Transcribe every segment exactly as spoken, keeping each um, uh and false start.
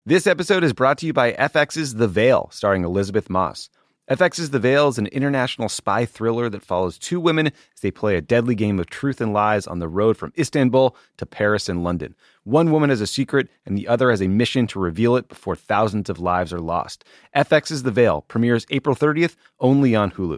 This episode is brought to you by F X's The Veil, starring Elizabeth Moss. F X's The Veil is an international spy thriller that follows two women as they play a deadly game of truth and lies on the road from Istanbul to Paris and London. One woman has a secret, and the other has a mission to reveal it before thousands of lives are lost. F X's The Veil premieres April thirtieth, only on Hulu.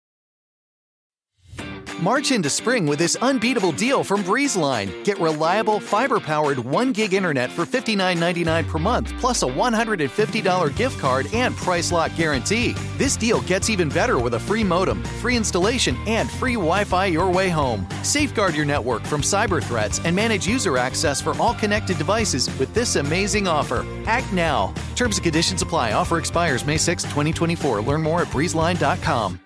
March into spring with this unbeatable deal from BreezeLine. Get reliable, fiber-powered one gig internet for fifty-nine ninety-nine per month, plus a one hundred fifty dollars gift card and price lock guarantee. This deal gets even better with a free modem, free installation, and free Wi-Fi your way home. Safeguard your network from cyber threats and manage user access for all connected devices with this amazing offer. Act now. Terms and conditions apply. Offer expires May sixth, twenty twenty-four. Learn more at breeze line dot com.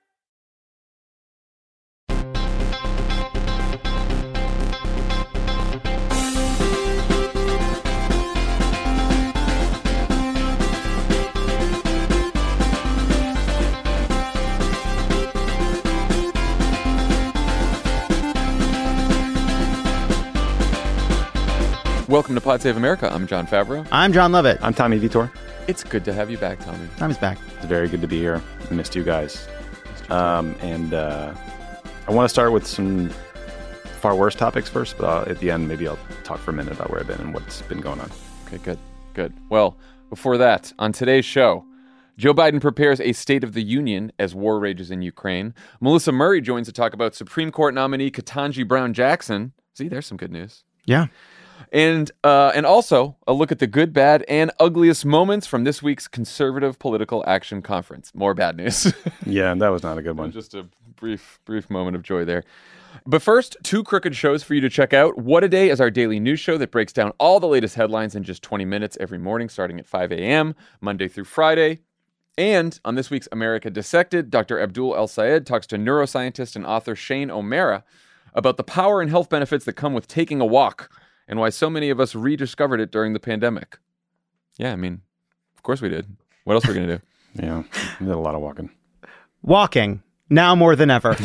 Welcome to Pod Save America. I'm John Favreau. I'm John Lovett. I'm Tommy Vitor. It's good to have you back, Tommy. Tommy's back. It's very good to be here. I missed you guys. Um, and uh, I want to start with some far worse topics first, but I'll, at the end, maybe I'll talk for a minute about where I've been and what's been going on. Okay, good, good. Well, before that, on today's show, Joe Biden prepares a State of the Union as war rages in Ukraine. Melissa Murray joins to talk about Supreme Court nominee Ketanji Brown Jackson. See, there's some good news. Yeah. And uh, and also a look at the good, bad, and ugliest moments from this week's Conservative Political Action Conference. More bad news. Yeah, that was not a good one. Just a brief, brief moment of joy there. But first, two crooked shows for you to check out. What a Day is our daily news show that breaks down all the latest headlines in just twenty minutes every morning, starting at five a.m., Monday through Friday. And on this week's America Dissected, Doctor Abdul El-Sayed talks to neuroscientist and author Shane O'Mara about the power and health benefits that come with taking a walk, and why so many of us rediscovered it during the pandemic. Yeah, I mean, of course we did. What else are we going to do? Yeah, we did a lot of walking. Walking, now more than ever.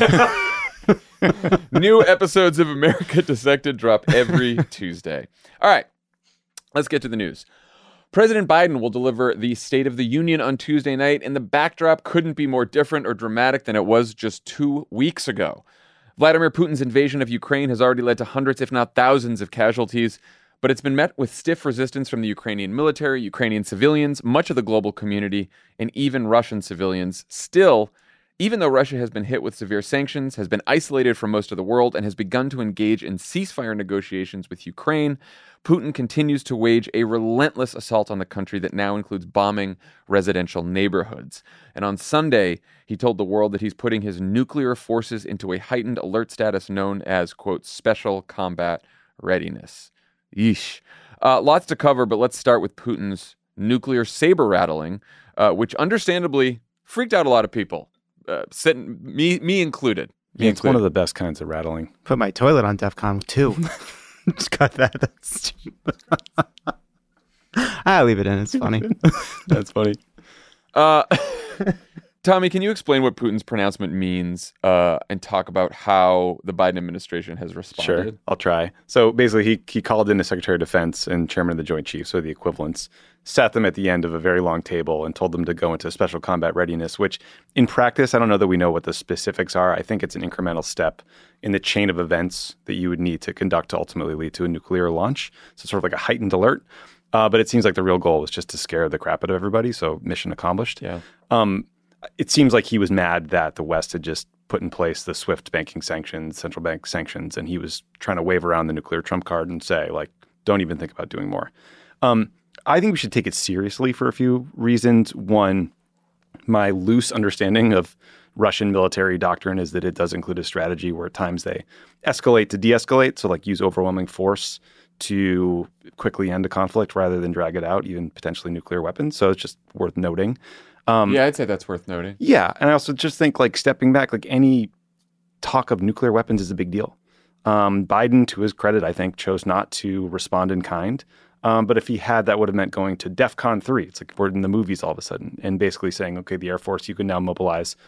New episodes of America Dissected drop every Tuesday. All right, let's get to the news. President Biden will deliver the State of the Union on Tuesday night, and the backdrop couldn't be more different or dramatic than it was just two weeks ago. Vladimir Putin's invasion of Ukraine has already led to hundreds, if not thousands, of casualties, but it's been met with stiff resistance from the Ukrainian military, Ukrainian civilians, much of the global community, and even Russian civilians. Still, even though Russia has been hit with severe sanctions, has been isolated from most of the world, and has begun to engage in ceasefire negotiations with Ukraine, Putin continues to wage a relentless assault on the country that now includes bombing residential neighborhoods. And on Sunday, he told the world that he's putting his nuclear forces into a heightened alert status known as, quote, special combat readiness. Yeesh. Uh, lots to cover, but let's start with Putin's nuclear saber rattling, uh, which understandably freaked out a lot of people, uh, sitting, me, me included. Me Yeah, it's included. one of the best kinds of rattling. Put my toilet on DEFCON two. Just cut that. That's I'll leave it in. It's funny. That's funny. Uh, Tommy, can you explain what Putin's pronouncement means uh, and talk about how the Biden administration has responded? Sure, I'll try. So basically, he he called in the Secretary of Defense and Chairman of the Joint Chiefs, so the equivalents, sat them at the end of a very long table and told them to go into special combat readiness, which in practice, I don't know that we know what the specifics are. I think it's an incremental step in the chain of events that you would need to conduct to ultimately lead to a nuclear launch. So sort of like a heightened alert. Uh, but it seems like the real goal was just to scare the crap out of everybody. So mission accomplished. Yeah. Um, it seems like he was mad that the West had just put in place the SWIFT banking sanctions, central bank sanctions, and he was trying to wave around the nuclear trump card and say, like, don't even think about doing more. Um, I think we should take it seriously for a few reasons. One, my loose understanding of Russian military doctrine is that it does include a strategy where at times they escalate to de-escalate, so like use overwhelming force to quickly end a conflict rather than drag it out, even potentially nuclear weapons. So it's just worth noting. Um, yeah, I'd say that's worth noting. Yeah, and I also just think like stepping back, like any talk of nuclear weapons is a big deal. Um, Biden, to his credit, I think, chose not to respond in kind. Um, but if he had, that would have meant going to DEFCON three. It's like we're in the movies all of a sudden and basically saying, okay, the Air Force, you can now mobilize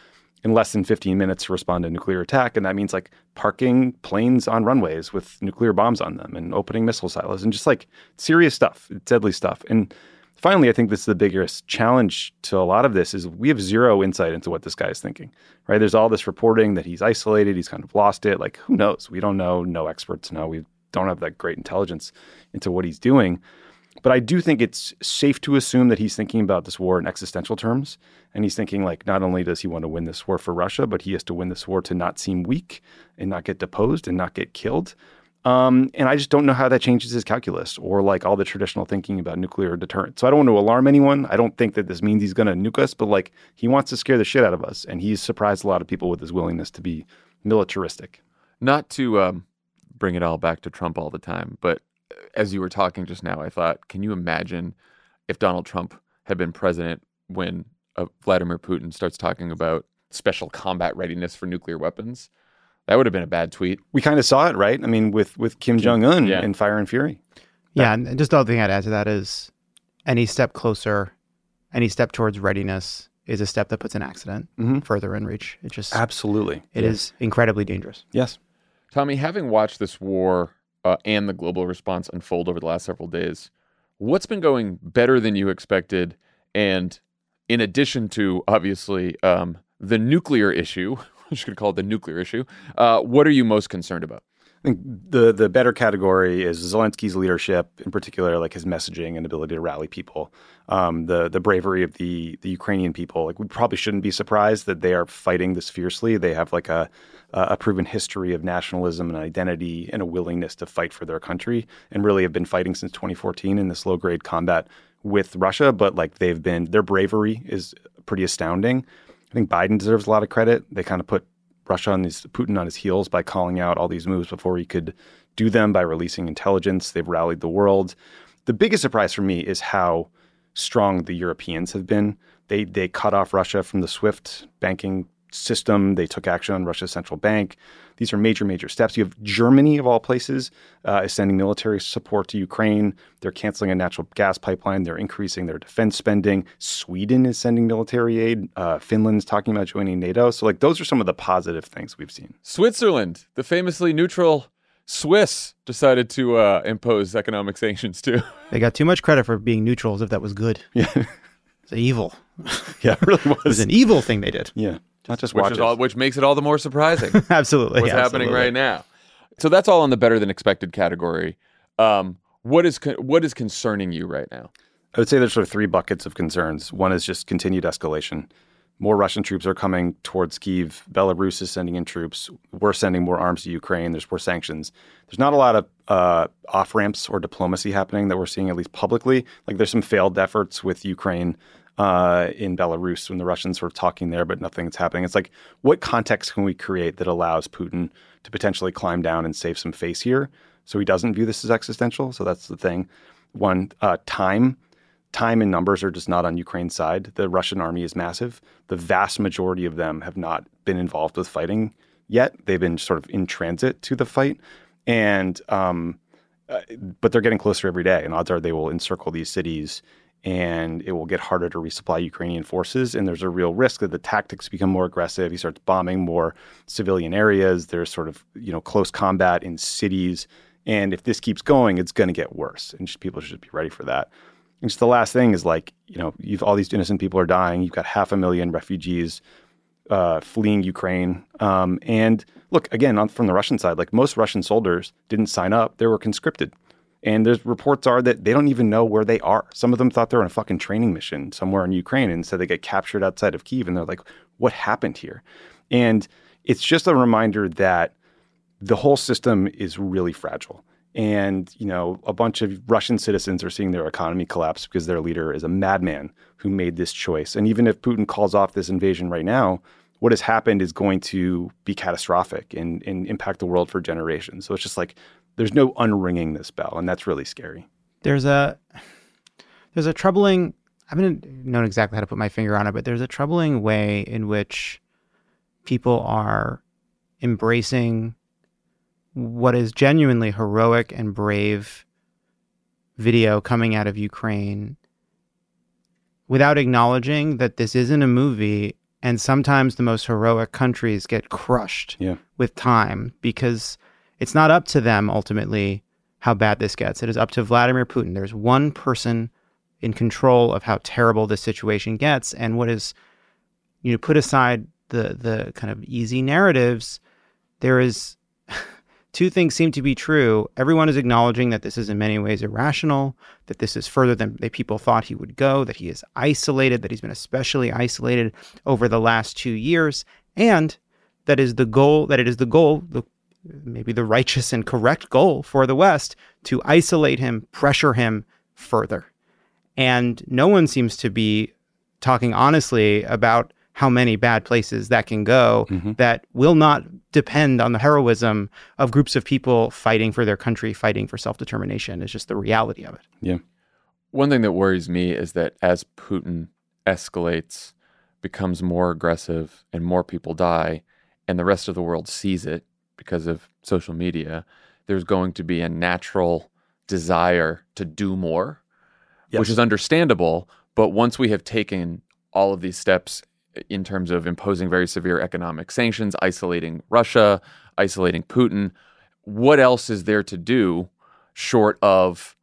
in less than fifteen minutes to respond to a nuclear attack. And that means like parking planes on runways with nuclear bombs on them and opening missile silos and just like serious stuff, deadly stuff. And finally, I think this is the biggest challenge to a lot of this is we have zero insight into what this guy is thinking, right? There's all this reporting that he's isolated. He's kind of lost it. Like, who knows? We don't know. No experts know. We don't have that great intelligence into what he's doing. But I do think it's safe to assume that he's thinking about this war in existential terms. And he's thinking like, not only does he want to win this war for Russia, but he has to win this war to not seem weak and not get deposed and not get killed. Um, and I just don't know how that changes his calculus or like all the traditional thinking about nuclear deterrence. So I don't want to alarm anyone. I don't think that this means he's going to nuke us, but like he wants to scare the shit out of us. And he's surprised a lot of people with his willingness to be militaristic. Not to um, bring it all back to Trump all the time, but as you were talking just now, I thought, can you imagine if Donald Trump had been president when uh, Vladimir Putin starts talking about special combat readiness for nuclear weapons? That would have been a bad tweet. We kind of saw it, right? I mean, with, with Kim Jong-un yeah. in Fire and Fury. Yeah, and just the other thing I'd add to that is any step closer, any step towards readiness is a step that puts an accident Mm-hmm. further in reach. It just Absolutely. It yeah. is incredibly dangerous. Yes. Tommy, having watched this war uh, and the global response unfold over the last several days, what's been going better than you expected? And in addition to, obviously, um, the nuclear issue, I'm just going to call it the nuclear issue, uh, what are you most concerned about? I think the the better category is Zelensky's leadership, in particular, like his messaging and ability to rally people, um, the the bravery of the the Ukrainian people. Like we probably shouldn't be surprised that they are fighting this fiercely. They have like a a proven history of nationalism and identity and a willingness to fight for their country, and really have been fighting since twenty fourteen in this low grade combat with Russia. But like they've been, their bravery is pretty astounding. I think Biden deserves a lot of credit. They kind of put Russia on his, Putin on his heels by calling out all these moves before he could do them, by releasing intelligence. They've rallied the world. The biggest surprise for me is how strong the Europeans have been. They they cut off Russia from the SWIFT banking system. They took action on Russia's central bank. These are major, major steps. You have Germany, of all places, uh, is sending military support to Ukraine. They're canceling a natural gas pipeline. They're increasing their defense spending. Sweden is sending military aid. Uh, Finland's talking about joining NATO. So, like, those are some of the positive things we've seen. Switzerland, the famously neutral Swiss, decided to uh, impose economic sanctions too. They got too much credit for being neutral as if that was good. Yeah. It's evil. Yeah, it really was. It was an evil thing they did. Yeah. Not just which watches. is all, which makes it all the more surprising. Absolutely. What's yeah, happening absolutely. right now? So that's all on the better than expected category. Um, what is con- what is concerning you right now? I would say there's sort of three buckets of concerns. One is just continued escalation. More Russian troops are coming towards Kyiv. Belarus is sending in troops. We're sending more arms to Ukraine. There's more sanctions. There's not a lot of uh, off-ramps or diplomacy happening that we're seeing, at least publicly. Like there's some failed efforts with Ukraine uh, in Belarus when the Russians were talking there, but nothing's happening. It's like, what context can we create that allows Putin to potentially climb down and save some face here so he doesn't view this as existential? So that's the thing. One, uh, time. Time and numbers are just not on Ukraine's side. The Russian army is massive. The vast majority of them have not been involved with fighting yet. They've been sort of in transit to the fight. And um, uh, but they're getting closer every day. And odds are they will encircle these cities and it will get harder to resupply Ukrainian forces. And there's a real risk that the tactics become more aggressive. He starts bombing more civilian areas. There's sort of, you know, close combat in cities. And if this keeps going, it's going to get worse. And just, people should be ready for that. And just the last thing is, like, you know, you've all these innocent people are dying. You've got half a million refugees uh, fleeing Ukraine. Um, and look, again, on, from the Russian side, like most Russian soldiers didn't sign up. They were conscripted. And there's reports are that they don't even know where they are. Some of them thought they were on a fucking training mission somewhere in Ukraine and said they get captured outside of Kyiv. And they're like, what happened here? And it's just a reminder that the whole system is really fragile. And, you know, a bunch of Russian citizens are seeing their economy collapse because their leader is a madman who made this choice. And even if Putin calls off this invasion right now, what has happened is going to be catastrophic and, and impact the world for generations. So it's just like, there's no unringing this bell. And that's really scary. There's a, there's a troubling, I haven't known exactly how to put my finger on it, but there's a troubling way in which people are embracing what is genuinely heroic and brave video coming out of Ukraine without acknowledging that this isn't a movie And sometimes the most heroic countries get crushed Yeah. with time because it's not up to them ultimately how bad this gets. It is up to Vladimir Putin. There's one person in control of how terrible this situation gets. And what is, you know, put aside the the kind of easy narratives, there is two things seem to be true. Everyone is acknowledging that this is in many ways irrational, that this is further than they people thought he would go, that he is isolated, that he's been especially isolated over the last two years, and that is the goal, that it is the goal, the, maybe the righteous and correct goal for the West to isolate him, pressure him further. And no one seems to be talking honestly about how many bad places that can go mm-hmm. that will not depend on the heroism of groups of people fighting for their country, fighting for self-determination. It's just the reality of it. Yeah. One thing that worries me is that as Putin escalates, becomes more aggressive, and more people die, and the rest of the world sees it because of social media, there's going to be a natural desire to do more, yes. which is understandable. But once we have taken all of these steps in terms of imposing very severe economic sanctions, isolating Russia, isolating Putin, what else is there to do short of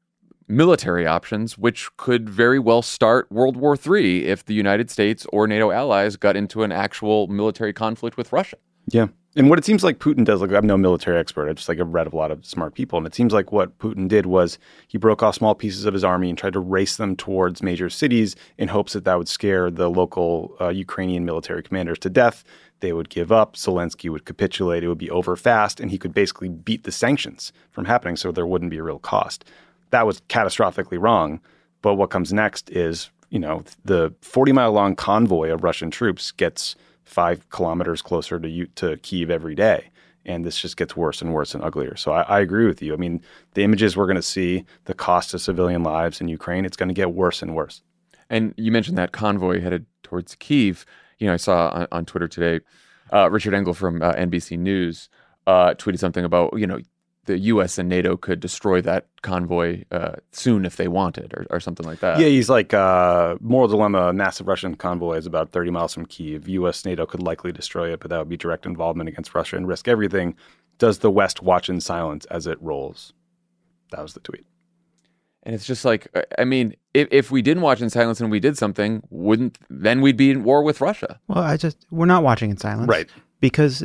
military options, which could very well start World War Three if the United States or NATO allies got into an actual military conflict with Russia? Yeah. And what it seems like Putin does, like I'm no military expert, I just like I've read a lot of smart people, and it seems like what Putin did was he broke off small pieces of his army and tried to race them towards major cities in hopes that that would scare the local uh, Ukrainian military commanders to death. They would give up, Zelensky would capitulate, it would be over fast, and he could basically beat the sanctions from happening so there wouldn't be a real cost. That was catastrophically wrong, but what comes next is, you know, the forty-mile-long convoy of Russian troops gets five kilometers closer to to Kyiv every day. And this just gets worse and worse and uglier. So I, I agree with you. I mean, the images we're going to see, the cost of civilian lives in Ukraine, it's going to get worse and worse. And you mentioned that convoy headed towards Kyiv. You know, I saw on, on Twitter today, uh, Richard Engel from uh, N B C News uh, tweeted something about, you know, the U S and NATO could destroy that convoy uh, soon if they wanted, or, or something like that. Yeah, he's like, uh, moral dilemma, a massive Russian convoy is about thirty miles from Kyiv. U S, NATO could likely destroy it, but that would be direct involvement against Russia and risk everything. Does the West watch in silence as it rolls? That was the tweet. And it's just like, I mean, if, if we didn't watch in silence and we did something, wouldn't, then we'd be in war with Russia. Well, I just, we're not watching in silence. Right. Because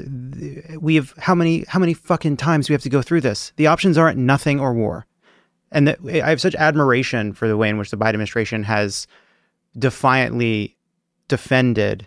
we have, how many how many fucking times do we have to go through this? The options aren't nothing or war. And the, I have such admiration for the way in which the Biden administration has defiantly defended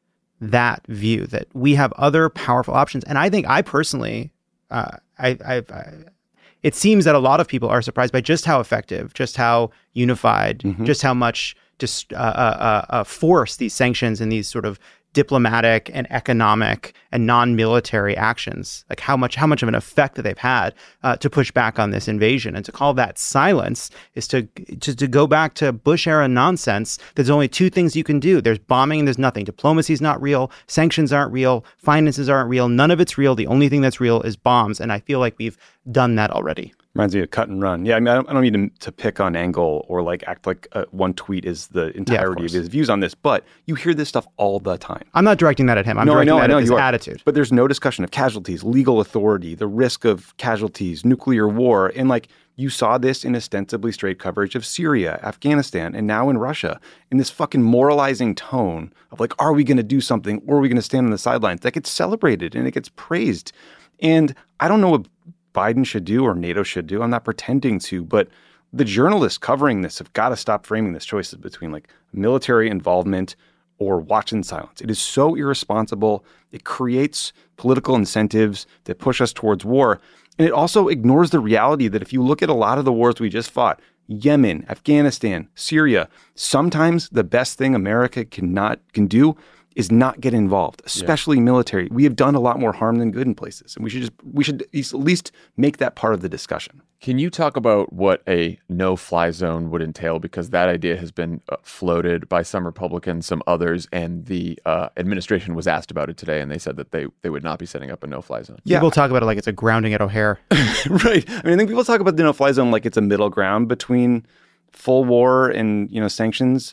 that view, that we have other powerful options. And I think I personally, uh, I, I've, I, it seems that a lot of people are surprised by just how effective, just how unified, mm-hmm. just how much just uh, uh, uh, force these sanctions and these sort of diplomatic and economic and non-military actions, like how much how much of an effect that they've had uh, to push back on this invasion. And to call that silence is to, to to go back to Bush era nonsense. There's only two things you can do. There's bombing and there's nothing. Diplomacy is not real. Sanctions aren't real. Finances aren't real. None of it's real. The only thing that's real is bombs. And I feel like we've done that already. Reminds me of cut and run. Yeah, I mean, I don't, I don't need to, to pick on Engel or like act like uh, one tweet is the entirety yeah, of, of his views on this, but you hear this stuff all the time. I'm not directing that at him. I'm no, directing I know, that I know, at his you attitude. But there's no discussion of casualties, legal authority, the risk of casualties, nuclear war, and like you saw this in ostensibly straight coverage of Syria, Afghanistan, and now in Russia, in this fucking moralizing tone of like, are we going to do something or are we going to stand on the sidelines? That gets celebrated and it gets praised. And I don't know what Biden should do or NATO should do. I'm not pretending to, but the journalists covering this have got to stop framing this choices between like military involvement or watch in silence. It is so irresponsible. It creates political incentives that push us towards war. And it also ignores the reality that if you look at a lot of the wars we just fought, Yemen, Afghanistan, Syria, sometimes the best thing America cannot can do is not get involved, especially yeah. military. We have done a lot more harm than good in places, and we should just we should at least make that part of the discussion. Can you talk about what a no-fly zone would entail? Because that idea has been uh, floated by some Republicans, some others, and the uh, administration was asked about it today, and they said that they they would not be setting up a no-fly zone. Yeah. People talk about it like it's a grounding at O'Hare. Right. I mean, I think people talk about the no-fly zone like it's a middle ground between full war and, you know, sanctions,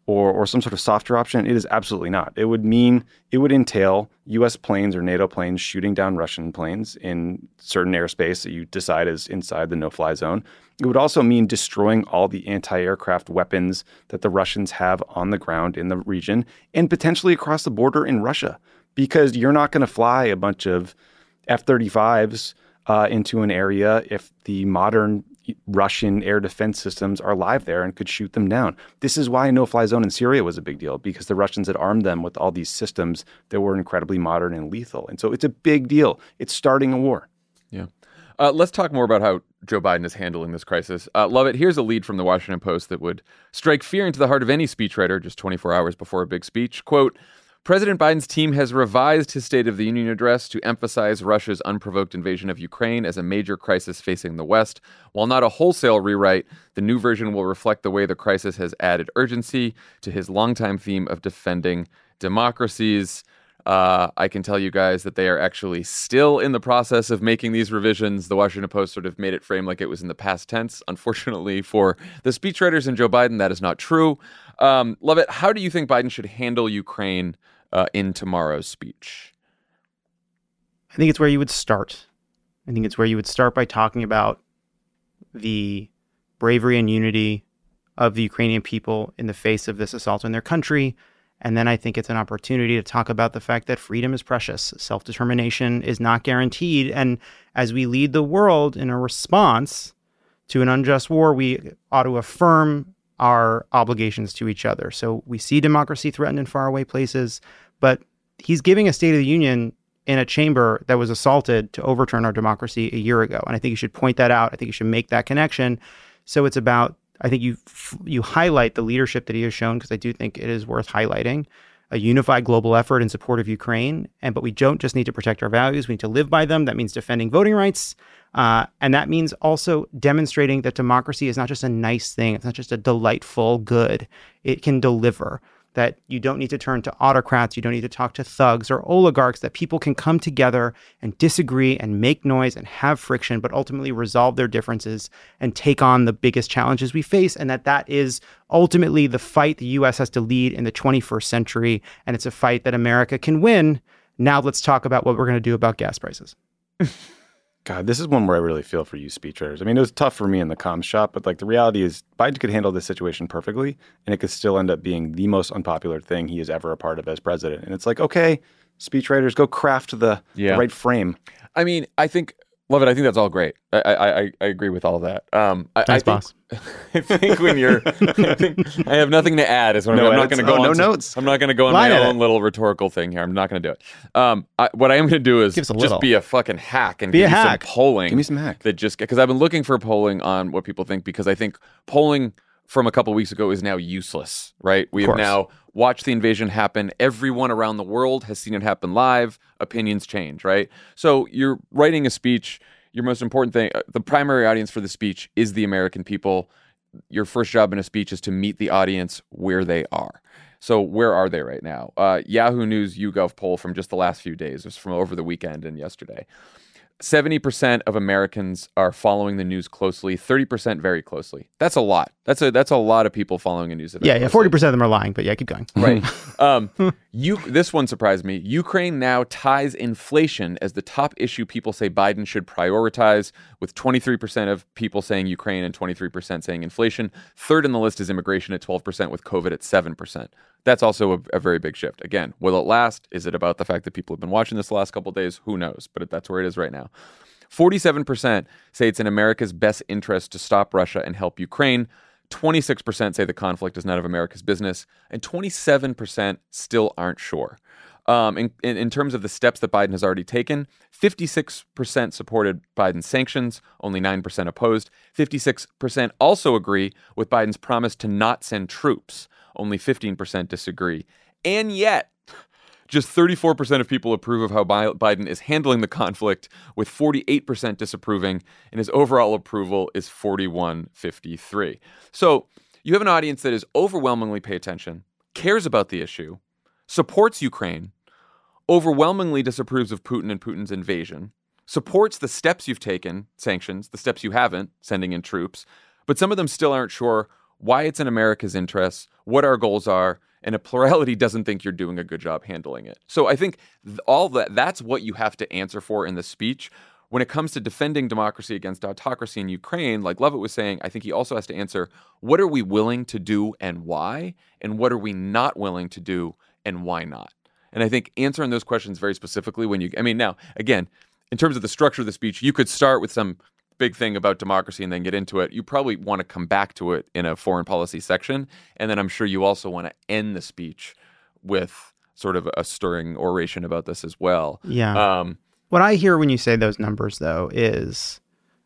or or some sort of softer option. It is absolutely not. It would mean it would entail U S planes or NATO planes shooting down Russian planes in certain airspace that you decide is inside the no-fly zone. It would also mean destroying all the anti-aircraft weapons that the Russians have on the ground in the region and potentially across the border in Russia, because you're not going to fly a bunch of F thirty-fives uh, into an area if the modern Russian air defense systems are live there and could shoot them down. This is why a no-fly zone in Syria was a big deal, because the Russians had armed them with all these systems that were incredibly modern and lethal. And so it's a big deal. It's starting a war. Yeah. Uh, let's talk more about how Joe Biden is handling this crisis. Uh, Lovett, here's a lead from the Washington Post that would strike fear into the heart of any speechwriter just twenty-four hours before a big speech. Quote, President Biden's team has revised his State of the Union address to emphasize Russia's unprovoked invasion of Ukraine as a major crisis facing the West. While not a wholesale rewrite, the new version will reflect the way the crisis has added urgency to his longtime theme of defending democracies. Uh, I can tell you guys that they are actually still in the process of making these revisions. The Washington Post sort of made it frame like it was in the past tense. Unfortunately for the speechwriters and Joe Biden, that is not true. Um, Lovett, how do you think Biden should handle Ukraine uh, in tomorrow's speech? I think it's where you would start. I think it's where you would start by talking about the bravery and unity of the Ukrainian people in the face of this assault on their country. And then I think it's an opportunity to talk about the fact that freedom is precious. Self-determination is not guaranteed. And as we lead the world in a response to an unjust war, we ought to affirm our obligations to each other. So we see democracy threatened in faraway places, but he's giving a State of the Union in a chamber that was assaulted to overturn our democracy a year ago. And I think you should point that out. I think you should make that connection. So it's about, I think you you highlight the leadership that he has shown, because I do think it is worth highlighting, a unified global effort in support of Ukraine. And but we don't just need to protect our values. We need to live by them. That means defending voting rights. Uh, and that means also demonstrating that democracy is not just a nice thing. It's not just a delightful good. It can deliver. That you don't need to turn to autocrats. You don't need to talk to thugs or oligarchs, that people can come together and disagree and make noise and have friction, but ultimately resolve their differences and take on the biggest challenges we face. And that that is ultimately the fight the U S has to lead in the twenty-first century. And it's a fight that America can win. Now let's talk about what we're going to do about gas prices. God, this is one where I really feel for you speechwriters. I mean, it was tough for me in the comms shop, but like the reality is Biden could handle this situation perfectly, and it could still end up being the most unpopular thing he is ever a part of as president. And it's like, okay, speechwriters, go craft the, yeah. the right frame. I mean, I think, Love it. I think that's all great. I I, I, I agree with all of that. Um, I, Thanks, I think, boss. I think when you're, I think I have nothing to add. Is what No I'm, I'm not going to go oh, on. no to, notes. I'm not going to go on Line my edit. own little rhetorical thing here. I'm not going to do it. Um, I, what I am going to do is Give us a just little. be a fucking hack and Be give a you hack. some polling. Give me some hack. That just because I've been looking for polling on what people think, because I think polling from a couple weeks ago is now useless. Right? We have course. now watched the invasion happen. Everyone around the world has seen it happen live. Opinions change. Right? So you're writing a speech. Your most important thing, uh, the primary audience for the speech is the American people. Your first job in a speech is to meet the audience where they are. So where are they right now? Uh, Yahoo News YouGov poll from just the last few days, it was from over the weekend and yesterday. seventy percent of Americans are following the news closely, thirty percent very closely. That's a lot. That's a that's a lot of people following a news event. Yeah, yeah, closely. forty percent of them are lying, but yeah, keep going. Right. um, you. This one surprised me. Ukraine now ties inflation as the top issue people say Biden should prioritize, with twenty-three percent of people saying Ukraine and twenty-three percent saying inflation. Third in the list is immigration at twelve percent, with COVID at seven percent. That's also a, a very big shift. Again, will it last? Is it about the fact that people have been watching this the last couple of days? Who knows? But that's where it is right now. forty-seven percent say it's in America's best interest to stop Russia and help Ukraine. twenty-six percent say the conflict is none of America's business, and twenty-seven percent still aren't sure. Um, in, in, in terms of the steps that Biden has already taken, fifty-six percent supported Biden's sanctions, only nine percent opposed. fifty-six percent also agree with Biden's promise to not send troops, only fifteen percent disagree. And yet, just thirty-four percent of people approve of how Bi- Biden is handling the conflict, with forty-eight percent disapproving, and his overall approval is forty-one fifty-three. So you have an audience that is overwhelmingly pay attention, cares about the issue, supports Ukraine, overwhelmingly disapproves of Putin and Putin's invasion, supports the steps you've taken, sanctions, the steps you haven't, sending in troops, but some of them still aren't sure why it's in America's interests, what our goals are, and a plurality doesn't think you're doing a good job handling it. So I think th- all that that's what you have to answer for in the speech. When it comes to defending democracy against autocracy in Ukraine, like Lovett was saying, I think he also has to answer, what are we willing to do and why? And what are we not willing to do and why not? And I think answering those questions very specifically when you, I mean, now, again, in terms of the structure of the speech, you could start with some big thing about democracy and then get into it. You probably want to come back to it in a foreign policy section. And then I'm sure you also want to end the speech with sort of a stirring oration about this as well. Yeah. Um, What I hear when you say those numbers, though, is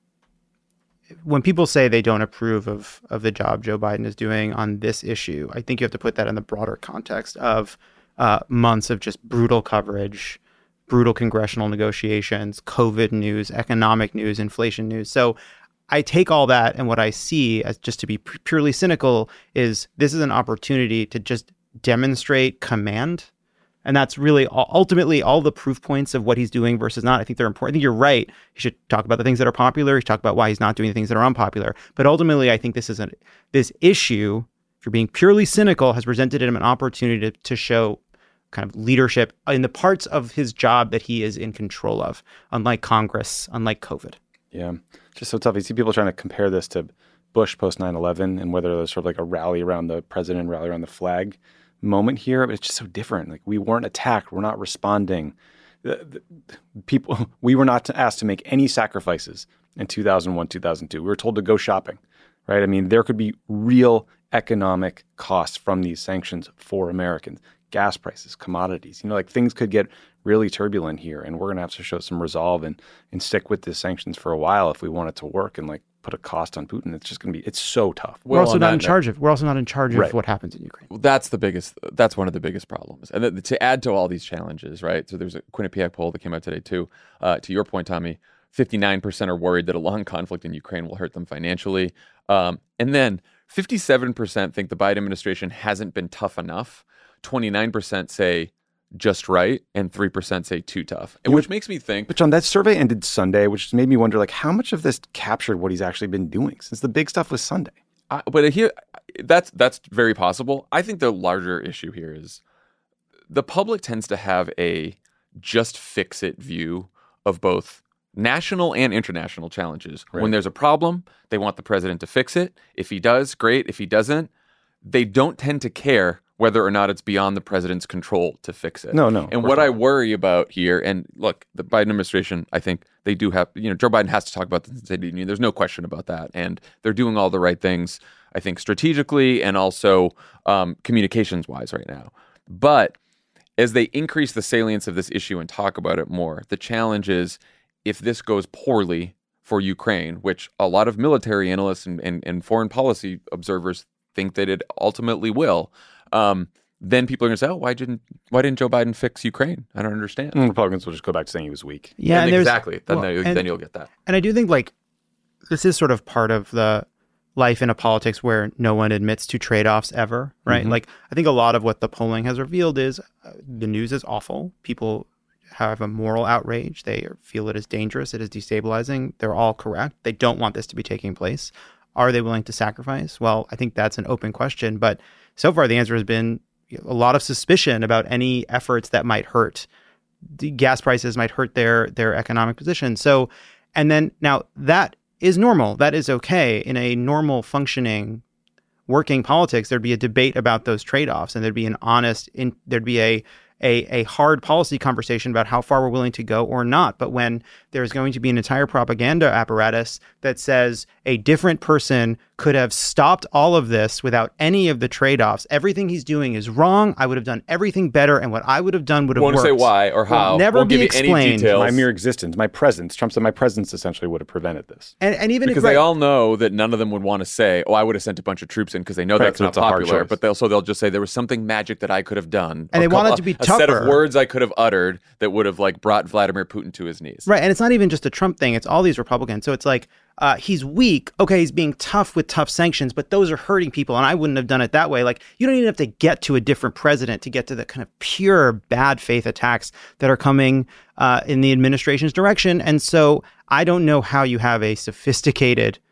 when people say they don't approve of, of the job Joe Biden is doing on this issue, I think you have to put that in the broader context of uh, months of just brutal coverage, brutal congressional negotiations, COVID news, economic news, inflation news. So I take all that, and what I see, as just to be p- purely cynical, is this is an opportunity to just demonstrate command. And that's really all, ultimately all the proof points of what he's doing versus not. I think they're important. I think you're right. He should talk about the things that are popular. He should talk about why he's not doing the things that are unpopular. But ultimately, I think this is a, this issue, if you're being purely cynical, has presented him an opportunity to, to show kind of leadership in the parts of his job that he is in control of, unlike Congress, unlike COVID. Yeah, just so tough. You see people trying to compare this to Bush post nine eleven and whether there's sort of like a rally around the president, rally around the flag moment here, but it's just so different. Like, we weren't attacked. We're not responding. The, the, people, we were not asked to make any sacrifices in two thousand one, two thousand two. We were told to go shopping, right? I mean, there could be real economic costs from these sanctions for Americans. Gas prices, commodities, you know, like things could get really turbulent here, and we're going to have to show some resolve and and stick with the sanctions for a while if we want it to work and like put a cost on Putin. It's just going to be, it's so tough. We're Well, also on not that in note- charge of, we're also not in charge of Right. what happens in Ukraine. Well, that's the biggest, that's one of the biggest problems. And th- to add to all these challenges, right? So there's a Quinnipiac poll that came out today too. Uh, to your point, Tommy, fifty-nine percent are worried that a long conflict in Ukraine will hurt them financially. Um, and then fifty-seven percent think the Biden administration hasn't been tough enough. twenty-nine percent say just right, and three percent say too tough. And which makes me think, But John, that survey ended Sunday, which made me wonder, like, how much of this captured what he's actually been doing since the big stuff was Sunday? I, but here, that's that's very possible. I think the larger issue here is the public tends to have a just fix it view of both national and international challenges. Right. When there's a problem, they want the president to fix it. If he does, great. If he doesn't, they don't tend to care whether or not it's beyond the president's control to fix it. No, no, of And course what I not. worry about here, and look, the Biden administration, I think they do have, you know, Joe Biden has to talk about the State of the Union. There's no question about that. And they're doing all the right things, I think, strategically and also um, communications-wise right now. But as they increase the salience of this issue and talk about it more, the challenge is if this goes poorly for Ukraine, which a lot of military analysts and, and, and foreign policy observers think that it ultimately will, um, then people are going to say, "Oh, why didn't why didn't Joe Biden fix Ukraine? I don't understand." And Republicans will just go back to saying he was weak. Yeah, and and there's- exactly. Then, well, they, and- then you'll get that. And I do think, like, this is sort of part of the life in a politics where no one admits to trade-offs ever, right? Mhm. Like, I think a lot of what the polling has revealed is uh, the news is awful. People have a moral outrage. They feel it is dangerous. It is destabilizing. They're all correct. They don't want this to be taking place. Are they willing to sacrifice? Well, I think that's an open question. But so far, the answer has been a lot of suspicion about any efforts that might hurt. The gas prices might hurt their their economic position. So, and then now that is normal. That is okay. In a normal functioning working politics, there'd be a debate about those trade-offs, and there'd be an honest, in, there'd be a, a a hard policy conversation about how far we're willing to go or not. But when there's going to be an entire propaganda apparatus that says a different person could have stopped all of this without any of the trade-offs, everything he's doing is wrong. I would have done everything better, and what I would have done would have Won't worked. say why or Will how. never Won't be give you any explained. details. My mere existence, my presence, Trump said my presence essentially would have prevented this. And, and even because if right, they all know that none of them would want to say, "Oh, I would have sent a bunch of troops in," because they know Right, that's so not it's a hard popular. choice. But they'll so they'll just say there was something magic that I could have done, And a they want couple- it to be a set of tougher. words I could have uttered that would have like brought Vladimir Putin to his knees. right, and it's not even just a Trump thing. It's all these Republicans. So it's like uh, he's weak. Okay, he's being tough with tough sanctions, but those are hurting people, and I wouldn't have done it that way. Like, you don't even have to get to a different president to get to the kind of pure bad faith attacks that are coming uh, in the administration's direction. And so I don't know how you have a sophisticated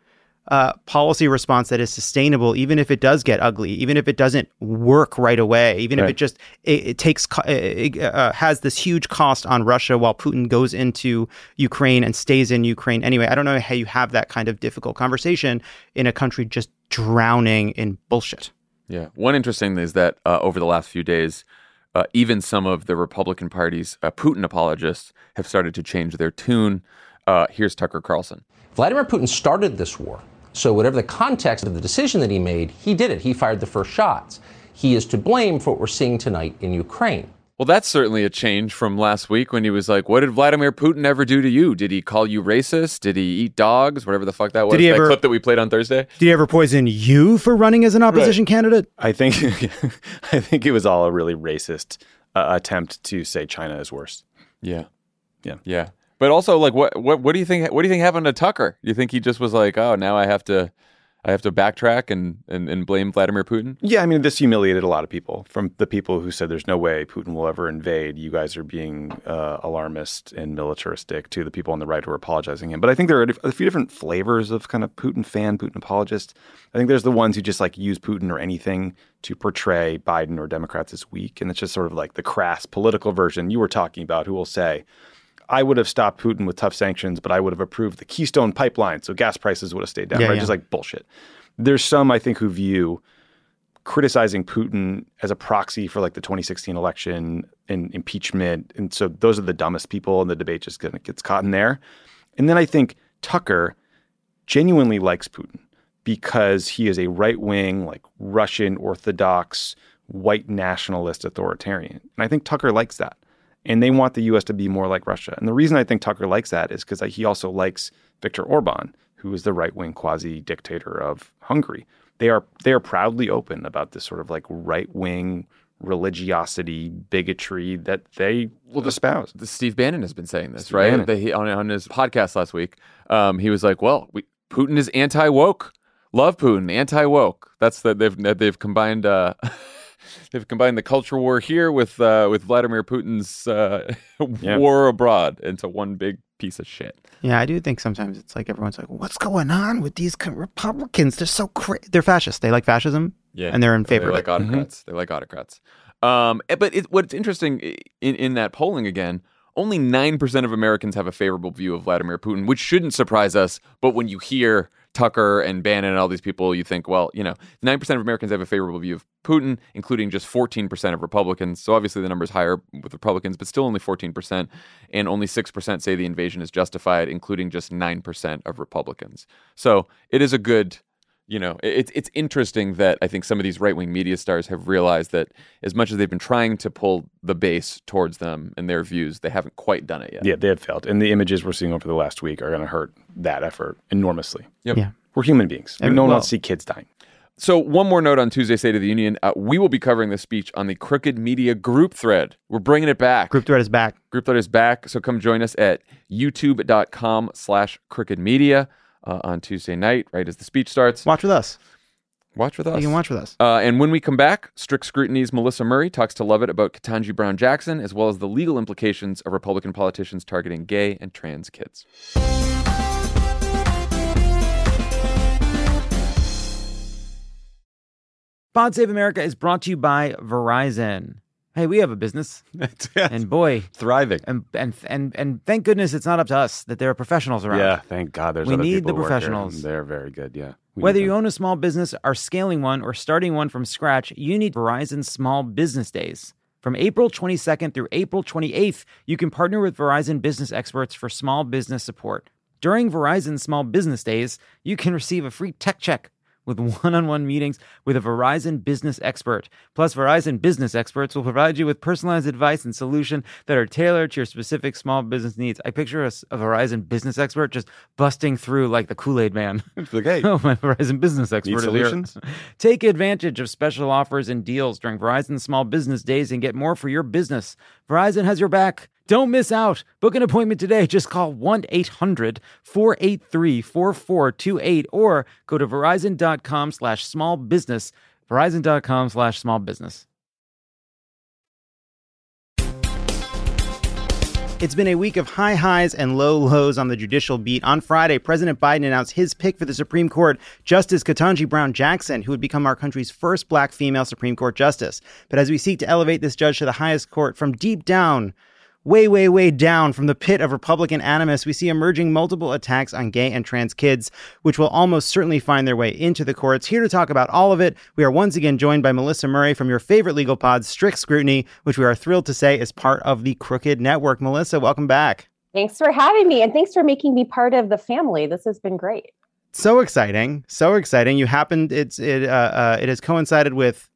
uh, policy response that is sustainable, even if it does get ugly, even if it doesn't work right away, even right. if it just it, it takes it, uh, has this huge cost on Russia while Putin goes into Ukraine and stays in Ukraine anyway. I don't know how you have that kind of difficult conversation in a country just drowning in bullshit. Yeah. One interesting thing is that uh, over the last few days, uh, even some of the Republican Party's uh, Putin apologists have started to change their tune. Uh, here's Tucker Carlson. Vladimir Putin started this war. So whatever the context of the decision that he made, he did it. He fired the first shots. He is to blame for what we're seeing tonight in Ukraine. Well, that's certainly a change from last week when he was like, what did Vladimir Putin ever do to you? Did he call you racist? Did he eat dogs? Whatever the fuck that was. Did he that ever, clip that we played on Thursday? Did he ever poison you for running as an opposition right. candidate? I think I think it was all a really racist uh, attempt to say China is worse. Yeah. Yeah. Yeah. But also, like, what, what, what do you think? What do you think happened to Tucker? Do you think he just was like, oh, now I have to, I have to backtrack and, and, and blame Vladimir Putin? Yeah, I mean, this humiliated a lot of people. From the people who said there's no way Putin will ever invade, you guys are being uh, alarmist and militaristic, to the people on the right who are apologizing him. But I think there are a few different flavors of kind of Putin fan, Putin apologist. I think there's the ones who just like use Putin or anything to portray Biden or Democrats as weak, and it's just sort of like the crass political version you were talking about, who will say, I would have stopped Putin with tough sanctions, but I would have approved the Keystone Pipeline, so gas prices would have stayed down. Yeah, right? yeah. Just like bullshit. There's some, I think, who view criticizing Putin as a proxy for like the twenty sixteen election and impeachment. And so those are the dumbest people, and the debate just kind of gets caught in there. And then I think Tucker genuinely likes Putin because he is a right-wing, like Russian Orthodox, white nationalist authoritarian. And I think Tucker likes that. And they want the U S to be more like Russia. And the reason I think Tucker likes that is because he also likes Viktor Orban, who is the right-wing quasi-dictator of Hungary. They are they are proudly open about this sort of like right-wing religiosity, bigotry that they will espouse. The Steve Bannon has been saying this, Steve right? They, he, on, on his podcast last week, um, he was like, well, we, Putin is anti-woke. Love Putin, anti-woke. That's the, they've they've combined... Uh, They've combined the culture war here with uh, with Vladimir Putin's uh, yeah. war abroad into one big piece of shit. Yeah, I do think sometimes it's like everyone's like, what's going on with these Republicans? They're so crazy. They're fascists. They like fascism, yeah, and they're in favor they of like it. autocrats. Mm-hmm. They like autocrats. Um, but it, what's interesting in, in that polling, again, only nine percent of Americans have a favorable view of Vladimir Putin, which shouldn't surprise us. But when you hear Tucker and Bannon and all these people, you think, well, you know, nine percent of Americans have a favorable view of Putin, including just fourteen percent of Republicans. So obviously the number's higher with Republicans, but still only fourteen percent. And only six percent say the invasion is justified, including just nine percent of Republicans. So it is a good, you know, it's it's interesting that I think some of these right-wing media stars have realized that as much as they've been trying to pull the base towards them and their views, they haven't quite done it yet. Yeah, they have failed. And the images we're seeing over the last week are going to hurt that effort enormously. Yep. Yeah. We're human beings. And, no one well, wants to see kids dying. So one more note on Tuesday's State of the Union. Uh, we will be covering this speech on the Crooked Media group thread. We're bringing it back. Group thread is back. Group thread is back. So come join us at youtube.com slash crooked media uh, on Tuesday night, right as the speech starts. Watch with us. Watch with us. You can watch with us. Uh, and when we come back, Strict Scrutiny's Melissa Murray talks to Lovett about Ketanji Brown Jackson, as well as the legal implications of Republican politicians targeting gay and trans kids. Pod Save America is brought to you by Verizon. Hey, we have a business, and boy, thriving, and and and and thank goodness it's not up to us that there are professionals around. Yeah, thank God. There's we other need people the who work professionals. here. They're very good. Yeah. We Whether need you them. own a small business, are scaling one, or starting one from scratch, you need Verizon Small Business Days. From April twenty-second through April twenty-eighth, you can partner with Verizon business experts for small business support. During Verizon Small Business Days, you can receive a free tech check with one-on-one meetings with a Verizon business expert. Plus, Verizon business experts will provide you with personalized advice and solutions that are tailored to your specific small business needs. I picture a, a Verizon business expert just busting through like the Kool-Aid man. Like, hey, Oh, my Verizon business expert need is here. solutions? Take advantage of special offers and deals during Verizon Small Business Days and get more for your business. Verizon has your back. Don't miss out. Book an appointment today. Just call one eight hundred four eight three four four two eight or go to verizon.com slash small business. Verizon.com slash small business. It's been a week of high highs and low lows on the judicial beat. On Friday, President Biden announced his pick for the Supreme Court, Justice Ketanji Brown Jackson, who would become our country's first black female Supreme Court justice. But as we seek to elevate this judge to the highest court from deep down, way, way, way down from the pit of Republican animus, we see emerging multiple attacks on gay and trans kids, which will almost certainly find their way into the courts. Here to talk about all of it, we are once again joined by Melissa Murray from your favorite legal pod, Strict Scrutiny, which we are thrilled to say is part of the Crooked Network. Melissa, welcome back. Thanks for having me, and thanks for making me part of the family. This has been great. So exciting. So exciting. You happened, it's it uh, uh it has coincided with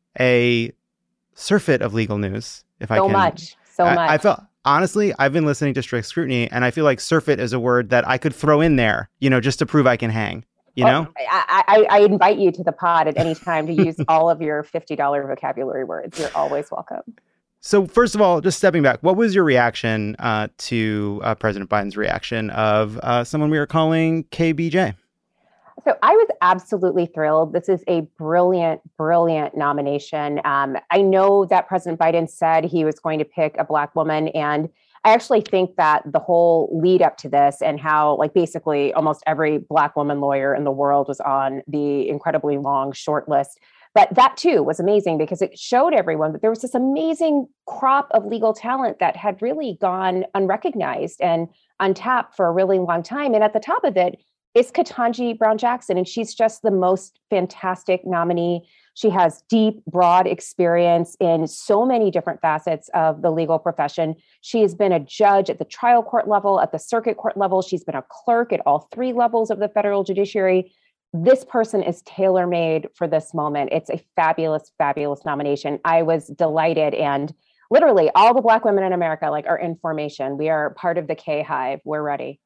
a surfeit of legal news, if so I can. So much. So I, much. I felt honestly, I've been listening to Strict Scrutiny, and I feel like surfeit is a word that I could throw in there, you know, just to prove I can hang. You know, oh, I, I, I invite you to the pod at any time to use all of your fifty dollars vocabulary words. You're always welcome. So first of all, just stepping back, what was your reaction uh, to uh, President Biden's reaction of uh, someone we are calling K B J? So I was absolutely thrilled. This is a brilliant, brilliant nomination. Um, I know that President Biden said he was going to pick a Black woman. And I actually think that the whole lead up to this and how, like, basically almost every Black woman lawyer in the world was on the incredibly long short list. But that, too, was amazing because it showed everyone that there was this amazing crop of legal talent that had really gone unrecognized and untapped for a really long time. And at the top of it is Ketanji Brown Jackson, and she's just the most fantastic nominee. She has deep, broad experience in so many different facets of the legal profession. She has been a judge at the trial court level, at the circuit court level. She's been a clerk at all three levels of the federal judiciary. This person is tailor-made for this moment. It's a fabulous, fabulous nomination. I was delighted, and literally all the Black women in America like are in formation. We are part of the K-Hive. We're ready.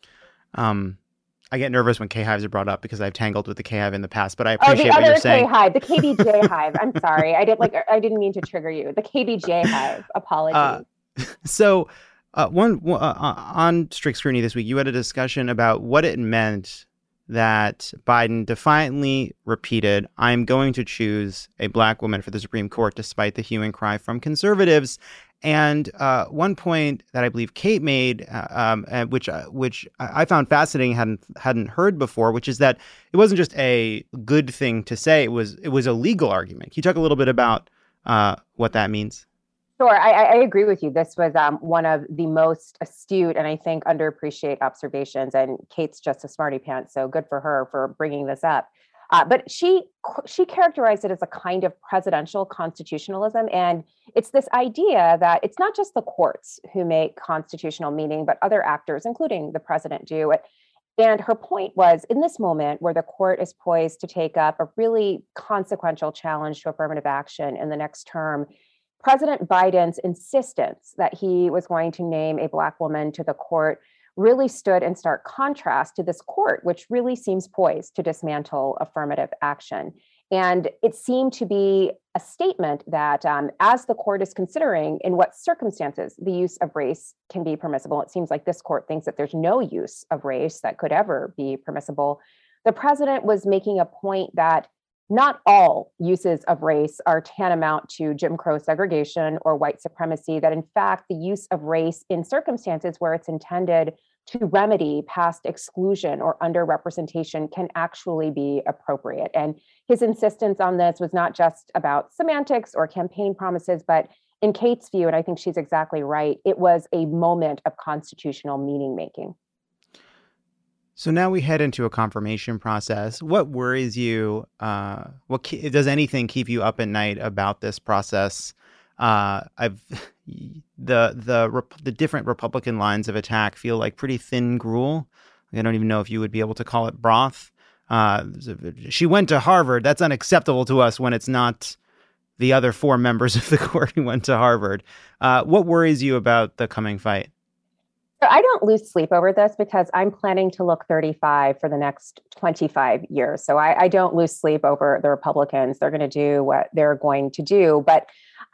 Um. I get nervous when K-Hives are brought up because I've tangled with the K-Hive in the past, but I appreciate oh, what you're saying. Oh, the other K-Hive, the K B J Hive. I'm sorry. I didn't like. I didn't mean to trigger you. The K B J Hive. Apologies. Uh, so, uh, one uh, on Strict Scrutiny this week, you had a discussion about what it meant that Biden defiantly repeated, "I'm going to choose a Black woman for the Supreme Court," despite the hue and cry from conservatives. And uh, one point that I believe Kate made, uh, um, uh, which uh, which I found fascinating, hadn't hadn't heard before, which is that it wasn't just a good thing to say; it was it was a legal argument. Can you talk a little bit about uh, what that means? Sure, I, I agree with you. This was um, one of the most astute and I think underappreciated observations. And Kate's just a smarty pants, so good for her for bringing this up. Uh, but she she characterized it as a kind of presidential constitutionalism. And it's this idea that it's not just the courts who make constitutional meaning, but other actors, including the president, do it. And her point was, in this moment where the court is poised to take up a really consequential challenge to affirmative action in the next term, President Biden's insistence that he was going to name a Black woman to the court really stood in stark contrast to this court, which really seems poised to dismantle affirmative action. And it seemed to be a statement that um, as the court is considering in what circumstances the use of race can be permissible, it seems like this court thinks that there's no use of race that could ever be permissible. The president was making a point that not all uses of race are tantamount to Jim Crow segregation or white supremacy, that in fact, the use of race in circumstances where it's intended to remedy past exclusion or underrepresentation can actually be appropriate. And his insistence on this was not just about semantics or campaign promises, but in Kate's view, and I think she's exactly right, it was a moment of constitutional meaning making. So now we head into a confirmation process. What worries you? Uh, what ke- does anything keep you up at night about this process? Uh, I've the the rep- the different Republican lines of attack feel like pretty thin gruel. I don't even know if you would be able to call it broth. Uh, she went to Harvard. That's unacceptable to us when it's not the other four members of the court who went to Harvard. Uh, what worries you about the coming fight? So I don't lose sleep over this because I'm planning to look thirty-five for the next twenty-five years. So I, I don't lose sleep over the Republicans. They're going to do what they're going to do. But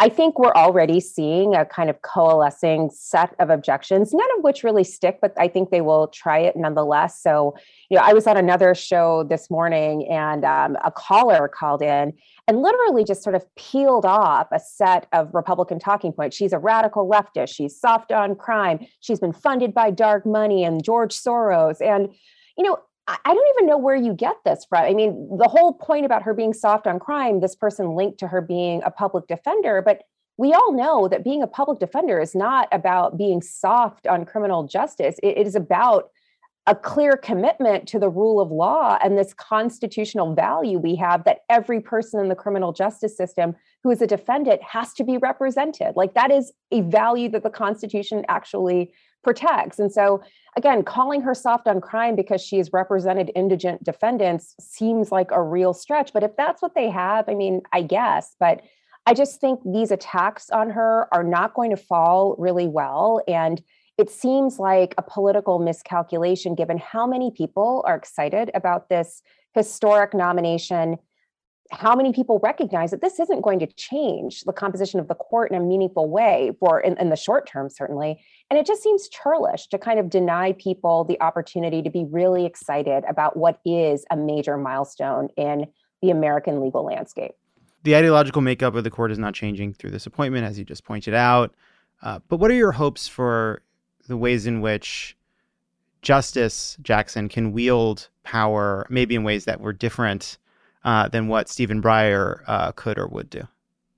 I think we're already seeing a kind of coalescing set of objections, none of which really stick, but I think they will try it nonetheless. So, you know, I was on another show this morning and um, a caller called in and literally just sort of peeled off a set of Republican talking points. She's a radical leftist. She's soft on crime. She's been funded by dark money and George Soros. And, you know, I don't even know where you get this from. I mean, the whole point about her being soft on crime, this person linked to her being a public defender, but we all know that being a public defender is not about being soft on criminal justice. It, it is about a clear commitment to the rule of law and this constitutional value we have that every person in the criminal justice system who is a defendant has to be represented. Like that is a value that the Constitution actually protects. And so again, calling her soft on crime because she has represented indigent defendants seems like a real stretch. But if that's what they have, I mean, I guess, but I just think these attacks on her are not going to fall really well. And it seems like a political miscalculation given how many people are excited about this historic nomination, how many people recognize that this isn't going to change the composition of the court in a meaningful way, or in, in the short term, certainly. And it just seems churlish to kind of deny people the opportunity to be really excited about what is a major milestone in the American legal landscape. The ideological makeup of the court is not changing through this appointment, as you just pointed out. Uh, but what are your hopes for the ways in which Justice Jackson can wield power, maybe in ways that were different uh, than what Stephen Breyer uh, could or would do?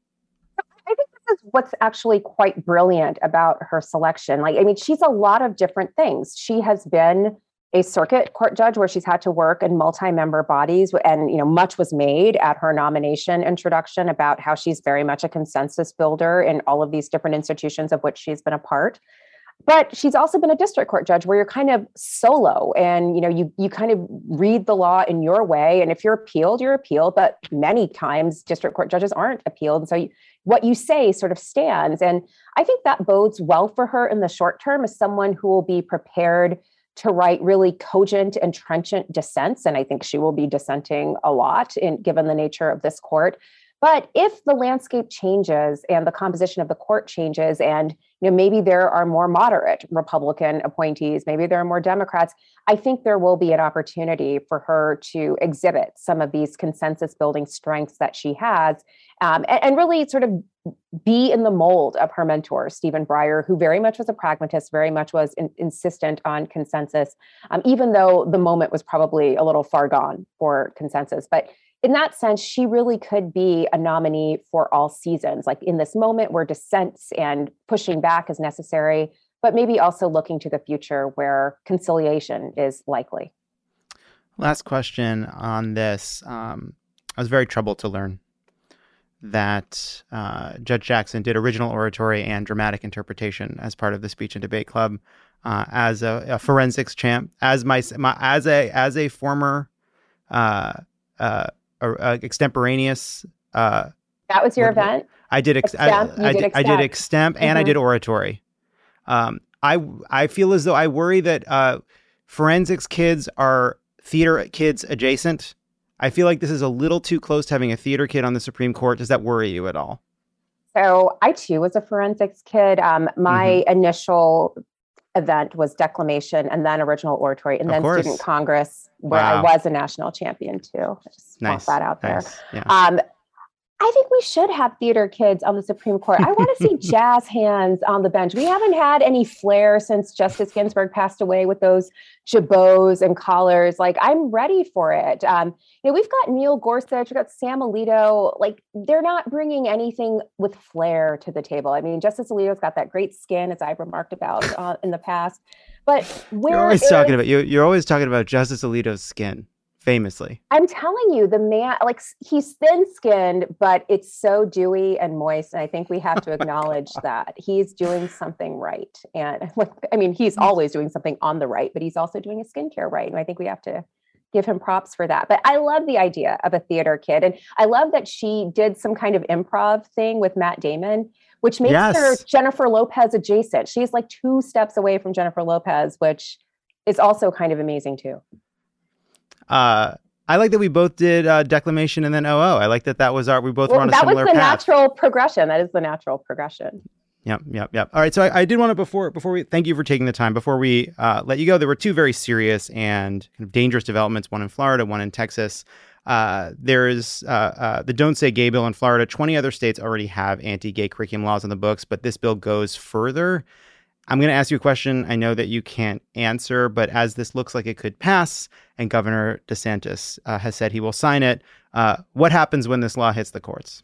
I think this is what's actually quite brilliant about her selection. Like, I mean, she's a lot of different things. She has been a circuit court judge where she's had to work in multi-member bodies, and you know, much was made at her nomination introduction about how she's very much a consensus builder in all of these different institutions of which she's been a part. But she's also been a district court judge where you're kind of solo and, you know, you you kind of read the law in your way. And if you're appealed, you're appealed. But many times district court judges aren't appealed. And so you, what you say sort of stands. And I think that bodes well for her in the short term as someone who will be prepared to write really cogent and trenchant dissents. And I think she will be dissenting a lot in given the nature of this court. But if the landscape changes and the composition of the court changes, and you know, maybe there are more moderate Republican appointees, maybe there are more Democrats, I think there will be an opportunity for her to exhibit some of these consensus building strengths that she has, um, and, and really sort of be in the mold of her mentor, Stephen Breyer, who very much was a pragmatist, very much was in, insistent on consensus, um, even though the moment was probably a little far gone for consensus. But in that sense, she really could be a nominee for all seasons, like in this moment where dissents and pushing back is necessary, but maybe also looking to the future where conciliation is likely. Last question on this. Um, I was very troubled to learn that uh, Judge Jackson did original oratory and dramatic interpretation as part of the Speech and Debate Club uh, as a, a forensics champ, as my, my as a as a former uh, uh, Uh, extemporaneous. Uh, that was your event? I did. Ex- I, I, did, I did extemp and mm-hmm. I did oratory. Um, I I feel as though I worry that uh, forensics kids are theater kids adjacent. I feel like this is a little too close to having a theater kid on the Supreme Court. Does that worry you at all? So I too was a forensics kid. Um, my mm-hmm. initial event was declamation and then original oratory and then student congress where wow. I was a national champion too. Just nice. Want that out nice. There. Yeah. Um, I think we should have theater kids on the Supreme Court. I want to see jazz hands on the bench. We haven't had any flair since Justice Ginsburg passed away with those jabots and collars. Like, I'm ready for it. Um, you know, we've got Neil Gorsuch, we've got Sam Alito. Like, they're not bringing anything with flair to the table. I mean, Justice Alito's got that great skin, as I've remarked about uh, in the past. But where you're always is... talking about you. You're always talking about Justice Alito's skin. Famously. I'm telling you, the man, like, he's thin-skinned, but it's so dewy and moist. And I think we have to acknowledge that he's doing something right. And I mean, he's always doing something on the right, but he's also doing his skincare right. And I think we have to give him props for that. But I love the idea of a theater kid. And I love that she did some kind of improv thing with Matt Damon, which makes yes. her Jennifer Lopez adjacent. She's like two steps away from Jennifer Lopez, which is also kind of amazing too. Uh, I like that we both did uh, declamation and then O O. I like that that was our, we both well, were on a that similar was the path. natural progression. That is the natural progression. Yep, yep, yep. All right, so I, I did want to, before before we, thank you for taking the time. Before we uh, let you go, there were two very serious and kind of dangerous developments, one in Florida, one in Texas. Uh, there's uh, uh, the Don't Say Gay bill in Florida. twenty other states already have anti-gay curriculum laws on the books, but this bill goes further. I'm going to ask you a question I know that you can't answer, but as this looks like it could pass, and Governor DeSantis uh, has said he will sign it, uh, what happens when this law hits the courts?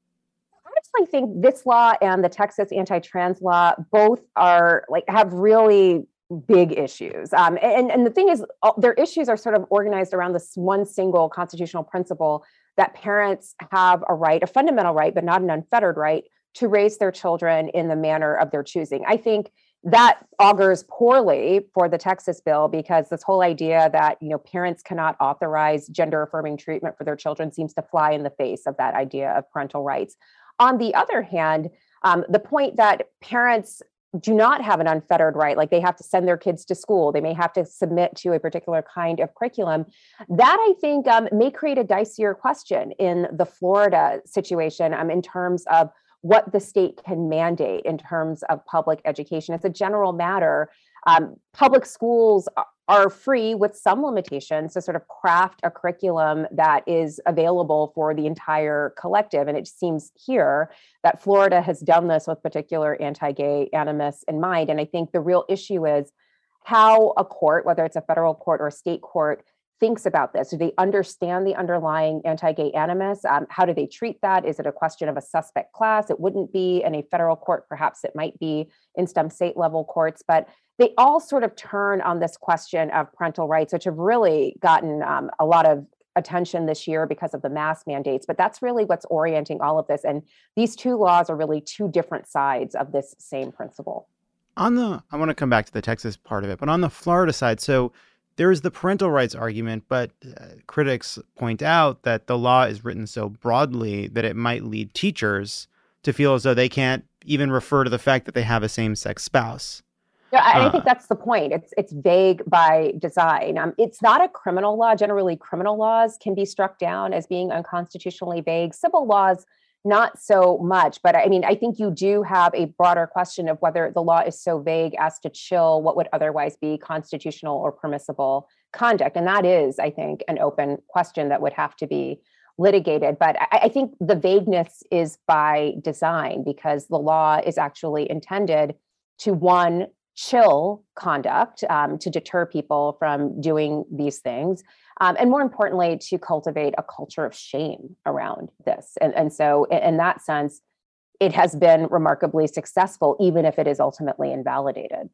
I think this law and the Texas anti-trans law both are like have really big issues. Um, and, and the thing is, their issues are sort of organized around this one single constitutional principle that parents have a right, a fundamental right, but not an unfettered right, to raise their children in the manner of their choosing. I think that augurs poorly for the Texas bill because this whole idea that, you know, parents cannot authorize gender affirming treatment for their children seems to fly in the face of that idea of parental rights. On the other hand, um, the point that parents do not have an unfettered right, like they have to send their kids to school, they may have to submit to a particular kind of curriculum, that I think um, may create a dicier question in the Florida situation um, in terms of what the state can mandate in terms of public education. As a general matter, um, public schools are free with some limitations to sort of craft a curriculum that is available for the entire collective. And it seems here that Florida has done this with particular anti-gay animus in mind. And I think the real issue is how a court, whether it's a federal court or a state court, thinks about this. Do they understand the underlying anti-gay animus? Um, how do they treat that? Is it a question of a suspect class? It wouldn't be in a federal court. Perhaps it might be in some state level courts, but they all sort of turn on this question of parental rights, which have really gotten um, a lot of attention this year because of the mask mandates. But that's really what's orienting all of this. And these two laws are really two different sides of this same principle. On the, I want to come back to the Texas part of it, but on the Florida side, so there is the parental rights argument, but uh, critics point out that the law is written so broadly that it might lead teachers to feel as though they can't even refer to the fact that they have a same-sex spouse. Yeah, I, uh, I think that's the point. It's it's vague by design. Um, it's not a criminal law. Generally, criminal laws can be struck down as being unconstitutionally vague. Civil laws, not so much. But I mean, I think you do have a broader question of whether the law is so vague as to chill what would otherwise be constitutional or permissible conduct. And that is, I think, an open question that would have to be litigated. But I, I think the vagueness is by design because the law is actually intended to, one, chill conduct um, to deter people from doing these things. Um, and more importantly, to cultivate a culture of shame around this. And, and so in, in that sense, it has been remarkably successful, even if it is ultimately invalidated.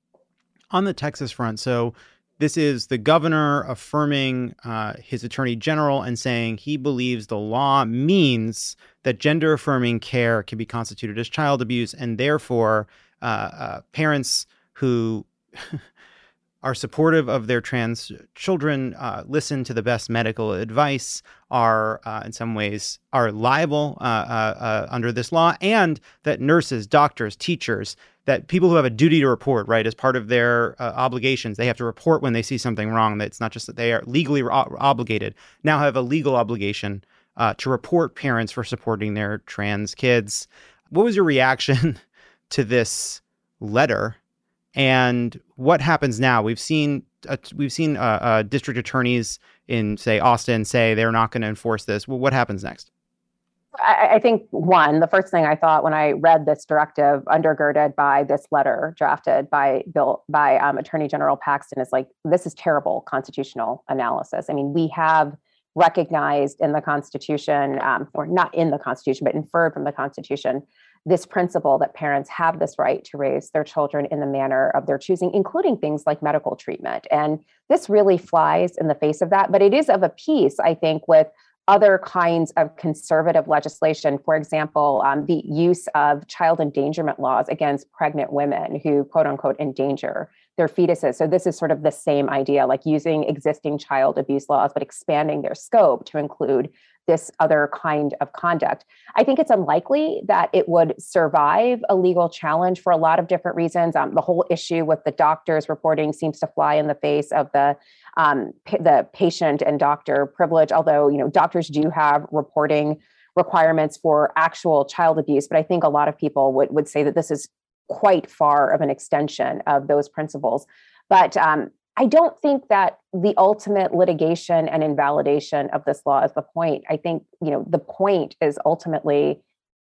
On the Texas front, so this is the governor affirming uh, his attorney general and saying he believes the law means that gender affirming care can be constituted as child abuse, and therefore uh, uh, parents who are supportive of their trans children, uh, listen to the best medical advice, are uh, in some ways are liable uh, uh, uh, under this law, and that nurses, doctors, teachers, that people who have a duty to report, right, as part of their uh, obligations, they have to report when they see something wrong. That it's not just that they are legally ro- obligated, now have a legal obligation uh, to report parents for supporting their trans kids. What was your reaction to this letter? And what happens now? We've seen uh, we've seen uh, uh, district attorneys in, say, Austin say they're not going to enforce this. Well, what happens next? I, I think, one, the first thing I thought when I read this directive undergirded by this letter drafted by Bill by um, Attorney General Paxton is like, this is terrible constitutional analysis. I mean, we have recognized in the Constitution, um, or not in the Constitution, but inferred from the Constitution, this principle that parents have this right to raise their children in the manner of their choosing, including things like medical treatment. And this really flies in the face of that, but it is of a piece, I think, with other kinds of conservative legislation. For example, um, the use of child endangerment laws against pregnant women who, quote unquote, endanger their fetuses. So this is sort of the same idea, like using existing child abuse laws, but expanding their scope to include this other kind of conduct. I think it's unlikely that it would survive a legal challenge for a lot of different reasons. Um, the whole issue with the doctors reporting seems to fly in the face of the um, p- the patient and doctor privilege. Although, you know, doctors do have reporting requirements for actual child abuse, but I think a lot of people would would say that this is quite far of an extension of those principles. But um, I don't think that the ultimate litigation and invalidation of this law is the point. I think, you know, the point is ultimately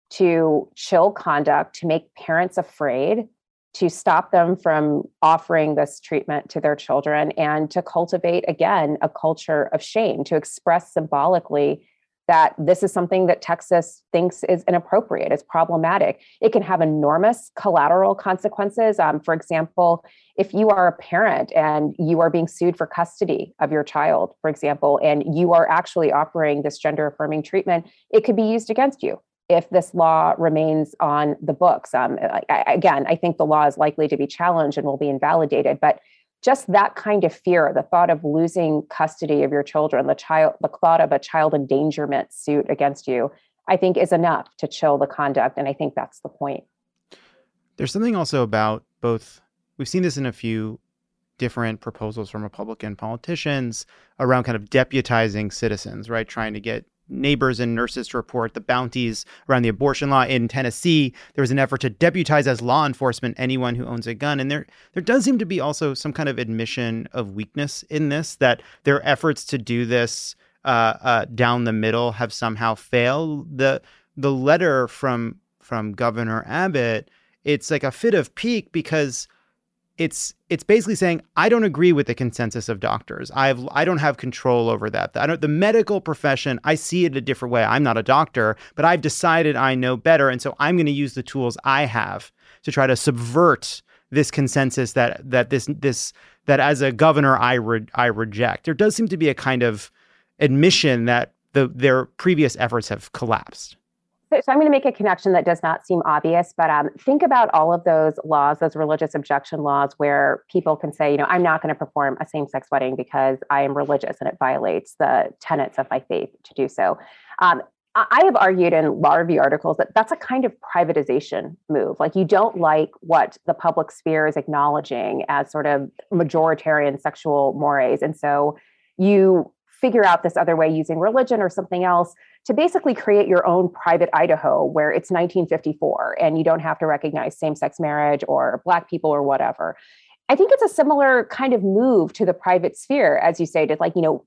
to chill conduct, to make parents afraid, to stop them from offering this treatment to their children, and to cultivate, again, a culture of shame, to express symbolically that this is something that Texas thinks is inappropriate, is problematic. It can have enormous collateral consequences. Um, for example, if you are a parent and you are being sued for custody of your child, for example, and you are actually offering this gender affirming treatment, it could be used against you if this law remains on the books. Um, I, again, I think the law is likely to be challenged and will be invalidated, but just that kind of fear, the thought of losing custody of your children, the child, the thought of a child endangerment suit against you, I think is enough to chill the conduct. And I think that's the point. There's something also about both, we've seen this in a few different proposals from Republican politicians around kind of deputizing citizens, right? Trying to get neighbors and nurses to report the bounties around the abortion law. In Tennessee, there was an effort to deputize as law enforcement anyone who owns a gun. And there there does seem to be also some kind of admission of weakness in this, that their efforts to do this uh, uh, down the middle have somehow failed. The the letter from from Governor Abbott, it's like a fit of pique because It's it's basically saying, I don't agree with the consensus of doctors. I've I don't have control over that. I don't the medical profession, I see it a different way. I'm not a doctor, but I've decided I know better. And so I'm going to use the tools I have to try to subvert this consensus that that this this that as a governor I re, I reject. There does seem to be a kind of admission that the their previous efforts have collapsed. So I'm going to make a connection that does not seem obvious, but um, think about all of those laws, those religious objection laws, where people can say, you know, I'm not going to perform a same-sex wedding because I am religious and it violates the tenets of my faith to do so. Um, I have argued in law review articles that that's a kind of privatization move. Like, you don't like what the public sphere is acknowledging as sort of majoritarian sexual mores. And so you figure out this other way using religion or something else to basically create your own private Idaho where it's nineteen fifty-four and you don't have to recognize same-sex marriage or Black people or whatever. I think it's a similar kind of move to the private sphere, as you say, to like, you know,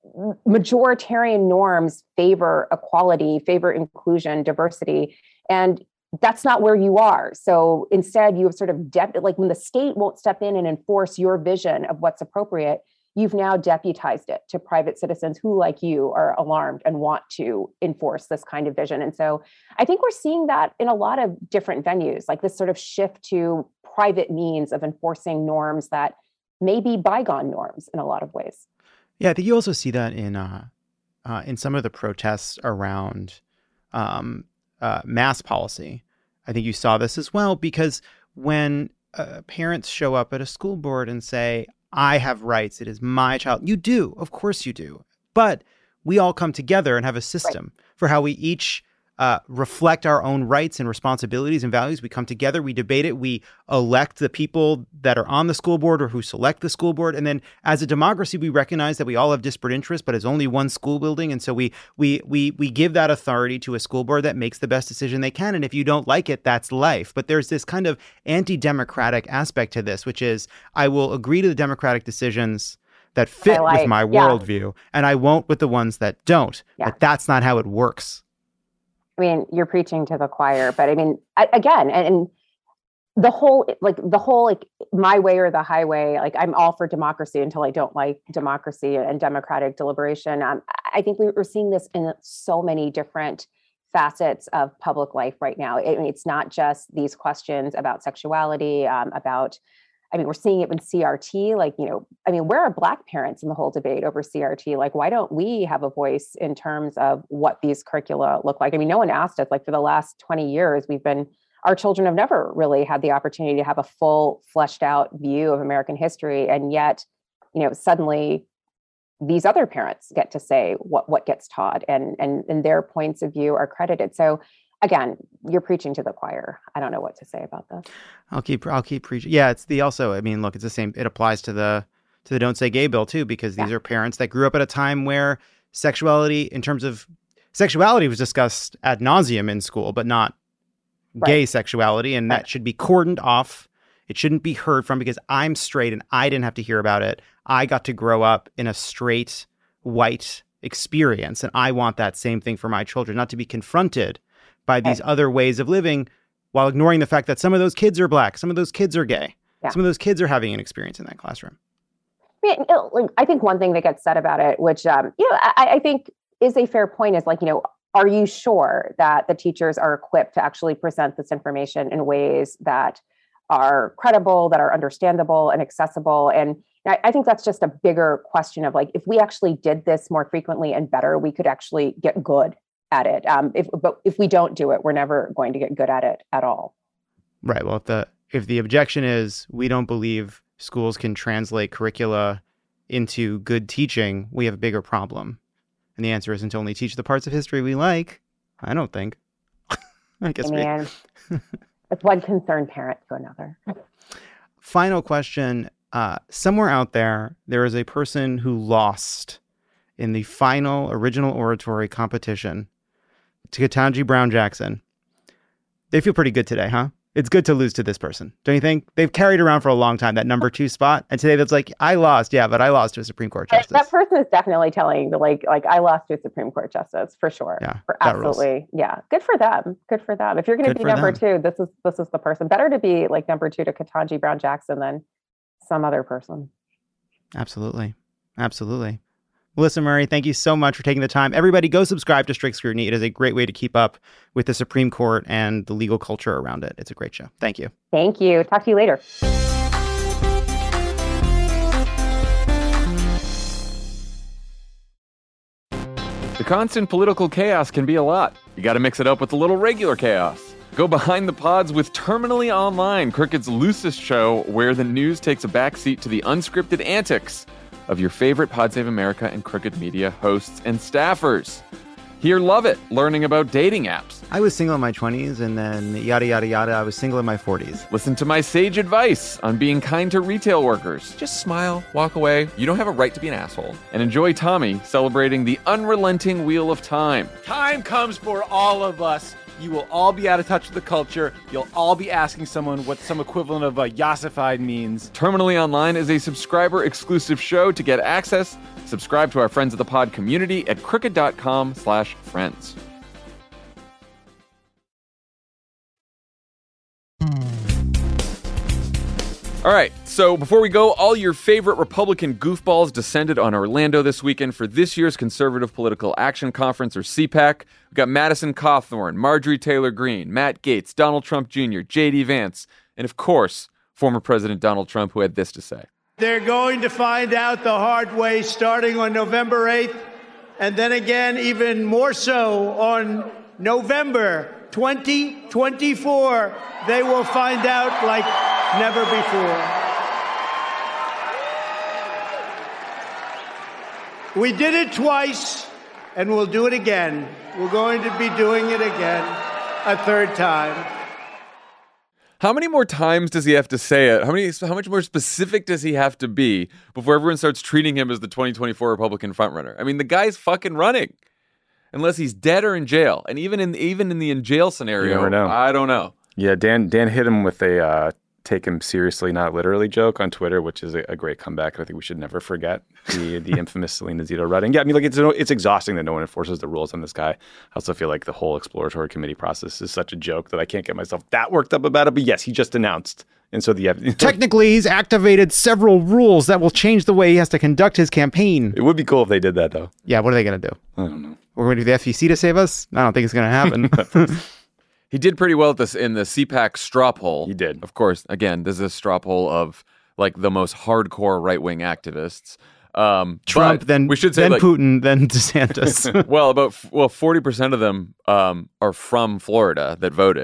majoritarian norms favor equality, favor inclusion, diversity, and that's not where you are. So instead, you have sort of, de- like when the state won't step in and enforce your vision of what's appropriate, you've now deputized it to private citizens who, like you, are alarmed and want to enforce this kind of vision. And so I think we're seeing that in a lot of different venues, like this sort of shift to private means of enforcing norms that may be bygone norms in a lot of ways. Yeah, I think you also see that in uh, uh, in some of the protests around um, uh, mask policy. I think you saw this as well, because when uh, parents show up at a school board and say, I have rights, it is my child. You do, of course you do. But we all come together and have a system right. for how we each uh, reflect our own rights and responsibilities and values. We come together, we debate it, we elect the people that are on the school board or who select the school board. And then as a democracy, we recognize that we all have disparate interests, but it's only one school building. And so we we we we give that authority to a school board that makes the best decision they can. And if you don't like it, that's life. But there's this kind of anti-democratic aspect to this, which is I will agree to the democratic decisions that fit like, with my yeah. worldview, and I won't with the ones that don't. Yeah. But that's not how it works. I mean, you're preaching to the choir, but I mean, I, again, and, and the whole, like the whole, like my way or the highway, like I'm all for democracy until I don't like democracy and democratic deliberation. Um, I think we're seeing this in so many different facets of public life right now. I mean, it's not just these questions about sexuality, um, about, I mean, we're seeing it with C R T, like, you know, I mean, where are Black parents in the whole debate over C R T? Like, why don't we have a voice in terms of what these curricula look like? I mean, no one asked us, like for the last twenty years, we've been our children have never really had the opportunity to have a full, fleshed out view of American history. And yet, you know, suddenly these other parents get to say what, what gets taught, and, and, and their points of view are credited. So again, you're preaching to the choir. I don't know what to say about this. I'll keep, I'll keep preaching. Yeah. It's the, also, I mean, look, it's the same. It applies to the, to the Don't Say Gay bill too, because these yeah. are parents that grew up at a time where sexuality, in terms of sexuality, was discussed ad nauseum in school, but not right. gay sexuality. And right. that should be cordoned off. It shouldn't be heard from, because I'm straight and I didn't have to hear about it. I got to grow up in a straight white experience, and I want that same thing for my children, not to be confronted by these right. other ways of living while ignoring the fact that some of those kids are Black, some of those kids are gay, yeah. some of those kids are having an experience in that classroom. I, mean, I think one thing that gets said about it, which um, you know, I, I think is a fair point, is like, you know, are you sure that the teachers are equipped to actually present this information in ways that are credible, that are understandable and accessible? And I, I think that's just a bigger question of like, if we actually did this more frequently and better, we could actually get good at it. Um, if, but if we don't do it, we're never going to get good at it at all. Right. Well, if the if the objection is we don't believe schools can translate curricula into good teaching, we have a bigger problem. And the answer isn't to only teach the parts of history we like. I don't think. I guess we... It's one concerned parent to another. Final question. Uh, somewhere out there, there is a person who lost in the final original oratory competition to Ketanji Brown Jackson. They feel pretty good today, huh? It's good to lose to this person, don't you think? They've carried around for a long time that number two spot, and today that's like, I lost, yeah, but I lost to a Supreme Court justice. That person is definitely telling the like, like I lost to a Supreme Court justice for sure. Yeah, for absolutely, yeah. Good for them. Good for them. If you're going to be number them. two, this is this is the person. Better to be like number two to Ketanji Brown Jackson than some other person. Absolutely, absolutely. Melissa Murray, thank you so much for taking the time. Everybody go subscribe to Strict Scrutiny. It is a great way to keep up with the Supreme Court and the legal culture around it. It's a great show. Thank you. Thank you. Talk to you later. The constant political chaos can be a lot. You got to mix it up with a little regular chaos. Go behind the pods with Terminally Online, Crooked's loosest show where the news takes a backseat to the unscripted antics of your favorite Pod Save America and Crooked Media hosts and staffers. Here, love it, learning about dating apps. I was single in my twenties, and then yada, yada, yada, I was single in my forties. Listen to my sage advice on being kind to retail workers. Just smile, walk away. You don't have a right to be an asshole. And enjoy Tommy celebrating the unrelenting wheel of time. Time comes for all of us. You will all be out of touch with the culture. You'll all be asking someone what some equivalent of a yassified means. Terminally Online is a subscriber-exclusive show. To get access, subscribe to our Friends of the Pod community at crooked.com slash friends. All right, so before we go, all your favorite Republican goofballs descended on Orlando this weekend for this year's Conservative Political Action Conference, or C PAC. We've got Madison Cawthorn, Marjorie Taylor Greene, Matt Gaetz, Donald Trump Junior, J D Vance, and of course, former President Donald Trump, who had this to say. They're going to find out the hard way starting on November eighth, and then again, even more so on November twenty twenty-four. They will find out like never before. We did it twice, and we'll do it again. We're going to be doing it again a third time. How many more times does he have to say it? How many? How much more specific does he have to be before everyone starts treating him as the twenty twenty-four Republican frontrunner? I mean, the guy's fucking running, unless he's dead or in jail. And even in even in the in jail scenario, you never know. I don't know. Yeah, Dan Dan hit him with a uh, take him seriously, not literally joke on Twitter, which is a, a great comeback. I think we should never forget the the infamous Selena Zito Redding. Yeah, I mean, like it's it's exhausting that no one enforces the rules on this guy. I also feel like the whole exploratory committee process is such a joke that I can't get myself that worked up about it. But yes, he just announced. And so the technically he's activated several rules that will change the way he has to conduct his campaign. It would be cool if they did that, though. Yeah, what are they going to do? I don't know. We're going to do the F E C to save us? I don't think it's going to happen. He did pretty well at this in the C PAC straw poll. He did. Of course, again, this is a straw poll of like the most hardcore right-wing activists. Um, Trump, then we should say, then like, Putin, then DeSantis. well, about well, forty percent of them um, are from Florida that voted.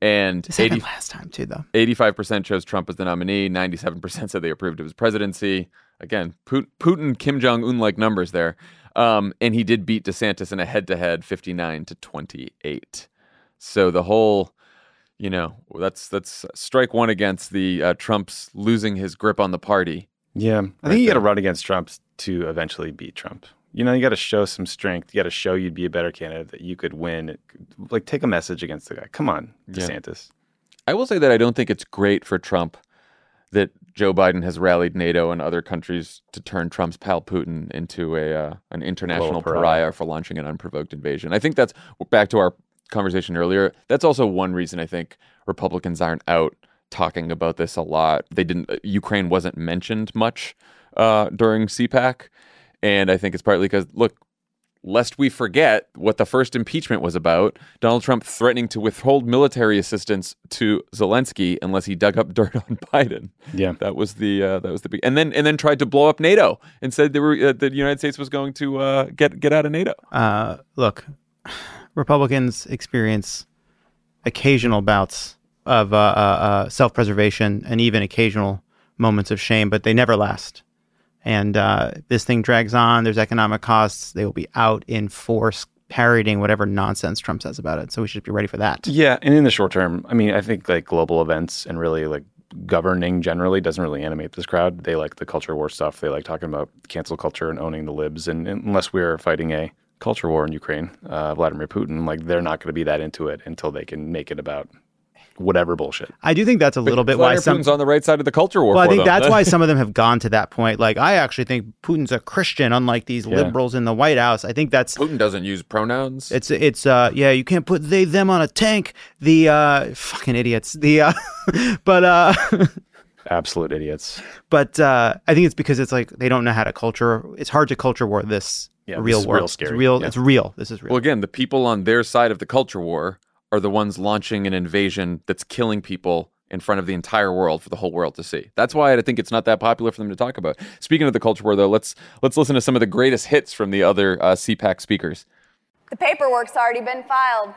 And This happened last time too, though. eighty-five percent chose Trump as the nominee. ninety-seven percent said they approved of his presidency. Again, Putin, Kim Jong-un-like numbers there. Um, and he did beat DeSantis in a head-to-head fifty-nine to twenty-eight. So the whole, you know, that's that's strike one against the uh, Trump's losing his grip on the party. Yeah. I Right think you got to there. run against Trump to eventually beat Trump. You know, you got to show some strength. You got to show you'd be a better candidate, that you could win. Like, take a message against the guy. Come on, Yeah. DeSantis. I will say that I don't think it's great for Trump that Joe Biden has rallied NATO and other countries to turn Trump's pal Putin into a uh, an international pariah. pariah for launching an unprovoked invasion. I think that's back to our conversation earlier. That's also one reason I think Republicans aren't out talking about this a lot. They didn't. Ukraine wasn't mentioned much uh, during C PAC, and I think it's partly because look. Lest we forget what the first impeachment was about, Donald Trump threatening to withhold military assistance to Zelensky unless he dug up dirt on Biden. Yeah. That was the uh, that was the big, and then and then tried to blow up NATO and said they were uh, the United States was going to uh, get get out of NATO. Uh, look, Republicans experience occasional bouts of uh, uh, uh, self-preservation and even occasional moments of shame, but they never last. And uh, this thing drags on. There's economic costs. They will be out in force parroting whatever nonsense Trump says about it. So we should be ready for that. Yeah, and in the short term, I mean, I think like global events and really like governing generally doesn't really animate this crowd. They like the culture war stuff. They like talking about cancel culture and owning the libs. And, and unless we're fighting a culture war in Ukraine, uh, Vladimir Putin, like they're not going to be that into it until they can make it about whatever bullshit. I do think that's a little bit why Vladimir some. Putin's on the right side of the culture war. Well, I for think them. that's why some of them have gone to that point. Like, I actually think Putin's a Christian, unlike these Yeah. liberals in the White House. I think that's Putin doesn't use pronouns. it's it's uh yeah, you can't put they them on a tank. The uh fucking idiots. The uh but uh Absolute idiots. but uh I think it's because it's like they don't know how to culture. It's hard to culture war this Yeah, this real is war. real It's scary. real. Yeah. It's real. This is real. Well, again, the people on their side of the culture war are the ones launching an invasion that's killing people in front of the entire world for the whole world to see. That's why I think it's not that popular for them to talk about. Speaking of the culture war, though, let's let's listen to some of the greatest hits from the other uh, C PAC speakers. The paperwork's already been filed.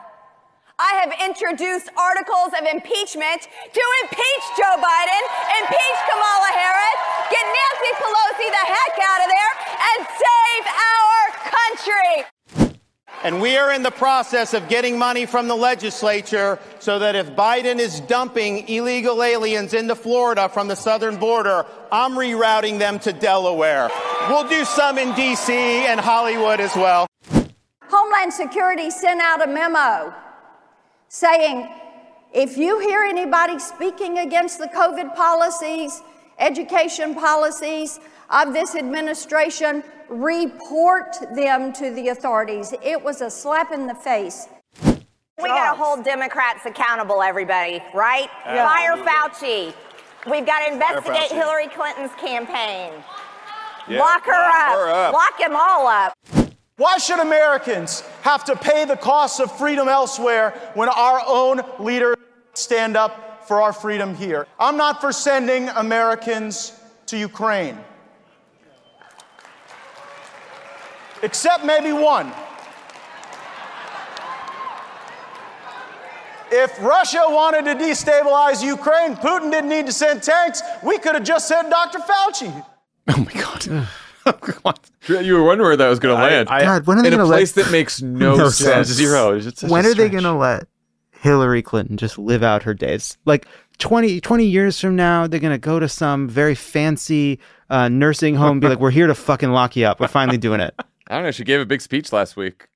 I have introduced articles of impeachment to impeach Joe Biden, impeach Kamala Harris, get Nancy Pelosi the heck out of there, and save our country. And we are in the process of getting money from the legislature so that if Biden is dumping illegal aliens into Florida from the southern border, I'm rerouting them to Delaware. We'll do some in D C and Hollywood as well. Homeland Security sent out a memo saying, if you hear anybody speaking against the COVID policies, education policies of this administration, report them to the authorities. It was a slap in the face. We got to hold Democrats accountable, everybody, right? Fire Fauci. We've got to investigate Hillary Clinton's campaign. Yeah. Lock her Lock up. her up. Lock them all up. Why should Americans have to pay the cost of freedom elsewhere when our own leaders stand up for our freedom here? I'm not for sending Americans to Ukraine. Except maybe one. If Russia wanted to destabilize Ukraine, Putin didn't need to send tanks. We could have just sent Doctor Fauci. Oh my God. What? You were wondering where that was going to I- land. I- God, when are they in a gonna place let that makes no, No sense. sense. Zero. It's just such when a are they stretch. going to let Hillary Clinton just live out her days? Like twenty, twenty years from now, they're going to go to some very fancy uh, nursing home and be like, we're here to fucking lock you up. We're finally doing it. I don't know. She gave a big speech last week.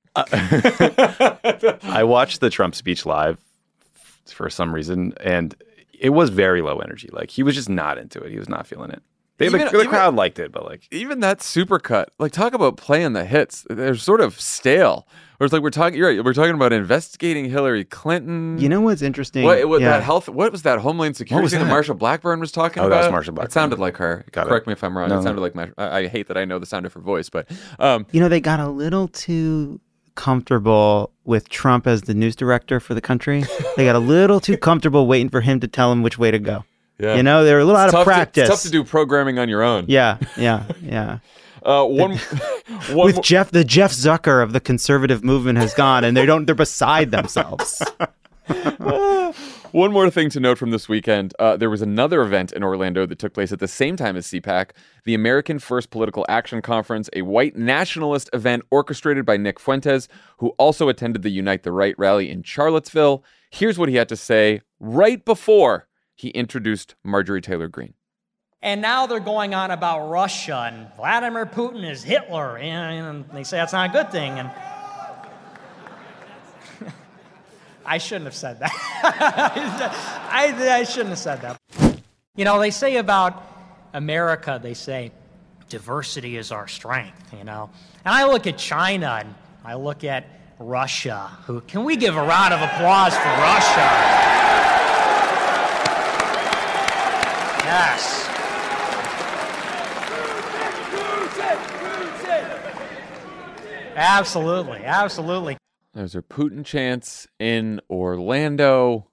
I watched the Trump speech live for some reason, and it was very low energy. Like, he was just not into it. He was not feeling it. They, Even- the, the even- crowd liked it, but like, Even that supercut, like talk about playing the hits. They're sort of stale. Or it's like we're talking. You're right. We're talking about investigating Hillary Clinton. You know what's interesting? What, what Yeah. that health? What was that Homeland Security was thing that that? Marshall Blackburn was talking Oh, about? that was Marshall It Blackburn. sounded like her. Got it. Correct me if I'm wrong. No, it no. sounded like my. I, I hate that I know the sound of her voice, but um, You know, they got a little too comfortable with Trump as the news director for the country. They got a little too comfortable waiting for him to tell them which way to go. yeah. You know, they're a little It's out of tough to- practice. it's tough to do programming on your own. Yeah, yeah, yeah. Uh, one. one With more- Jeff, the Jeff Zucker of the conservative movement has gone, and they don't. They're beside themselves. One more thing to note from this weekend. Uh, there was another event in Orlando that took place at the same time as CPAC, the American First Political Action Conference, a white nationalist event orchestrated by Nick Fuentes, who also attended the Unite the Right rally in Charlottesville. Here's what he had to say right before he introduced Marjorie Taylor Greene. And now they're going on about Russia and Vladimir Putin is Hitler, and they say that's not a good thing. And I shouldn't have said that. I, I shouldn't have said that. You know, they say about America, they say diversity is our strength, you know. And I look at China and I look at Russia. Who can we give a round of applause for Russia? Yes. Absolutely, absolutely. There's our Putin chants in Orlando.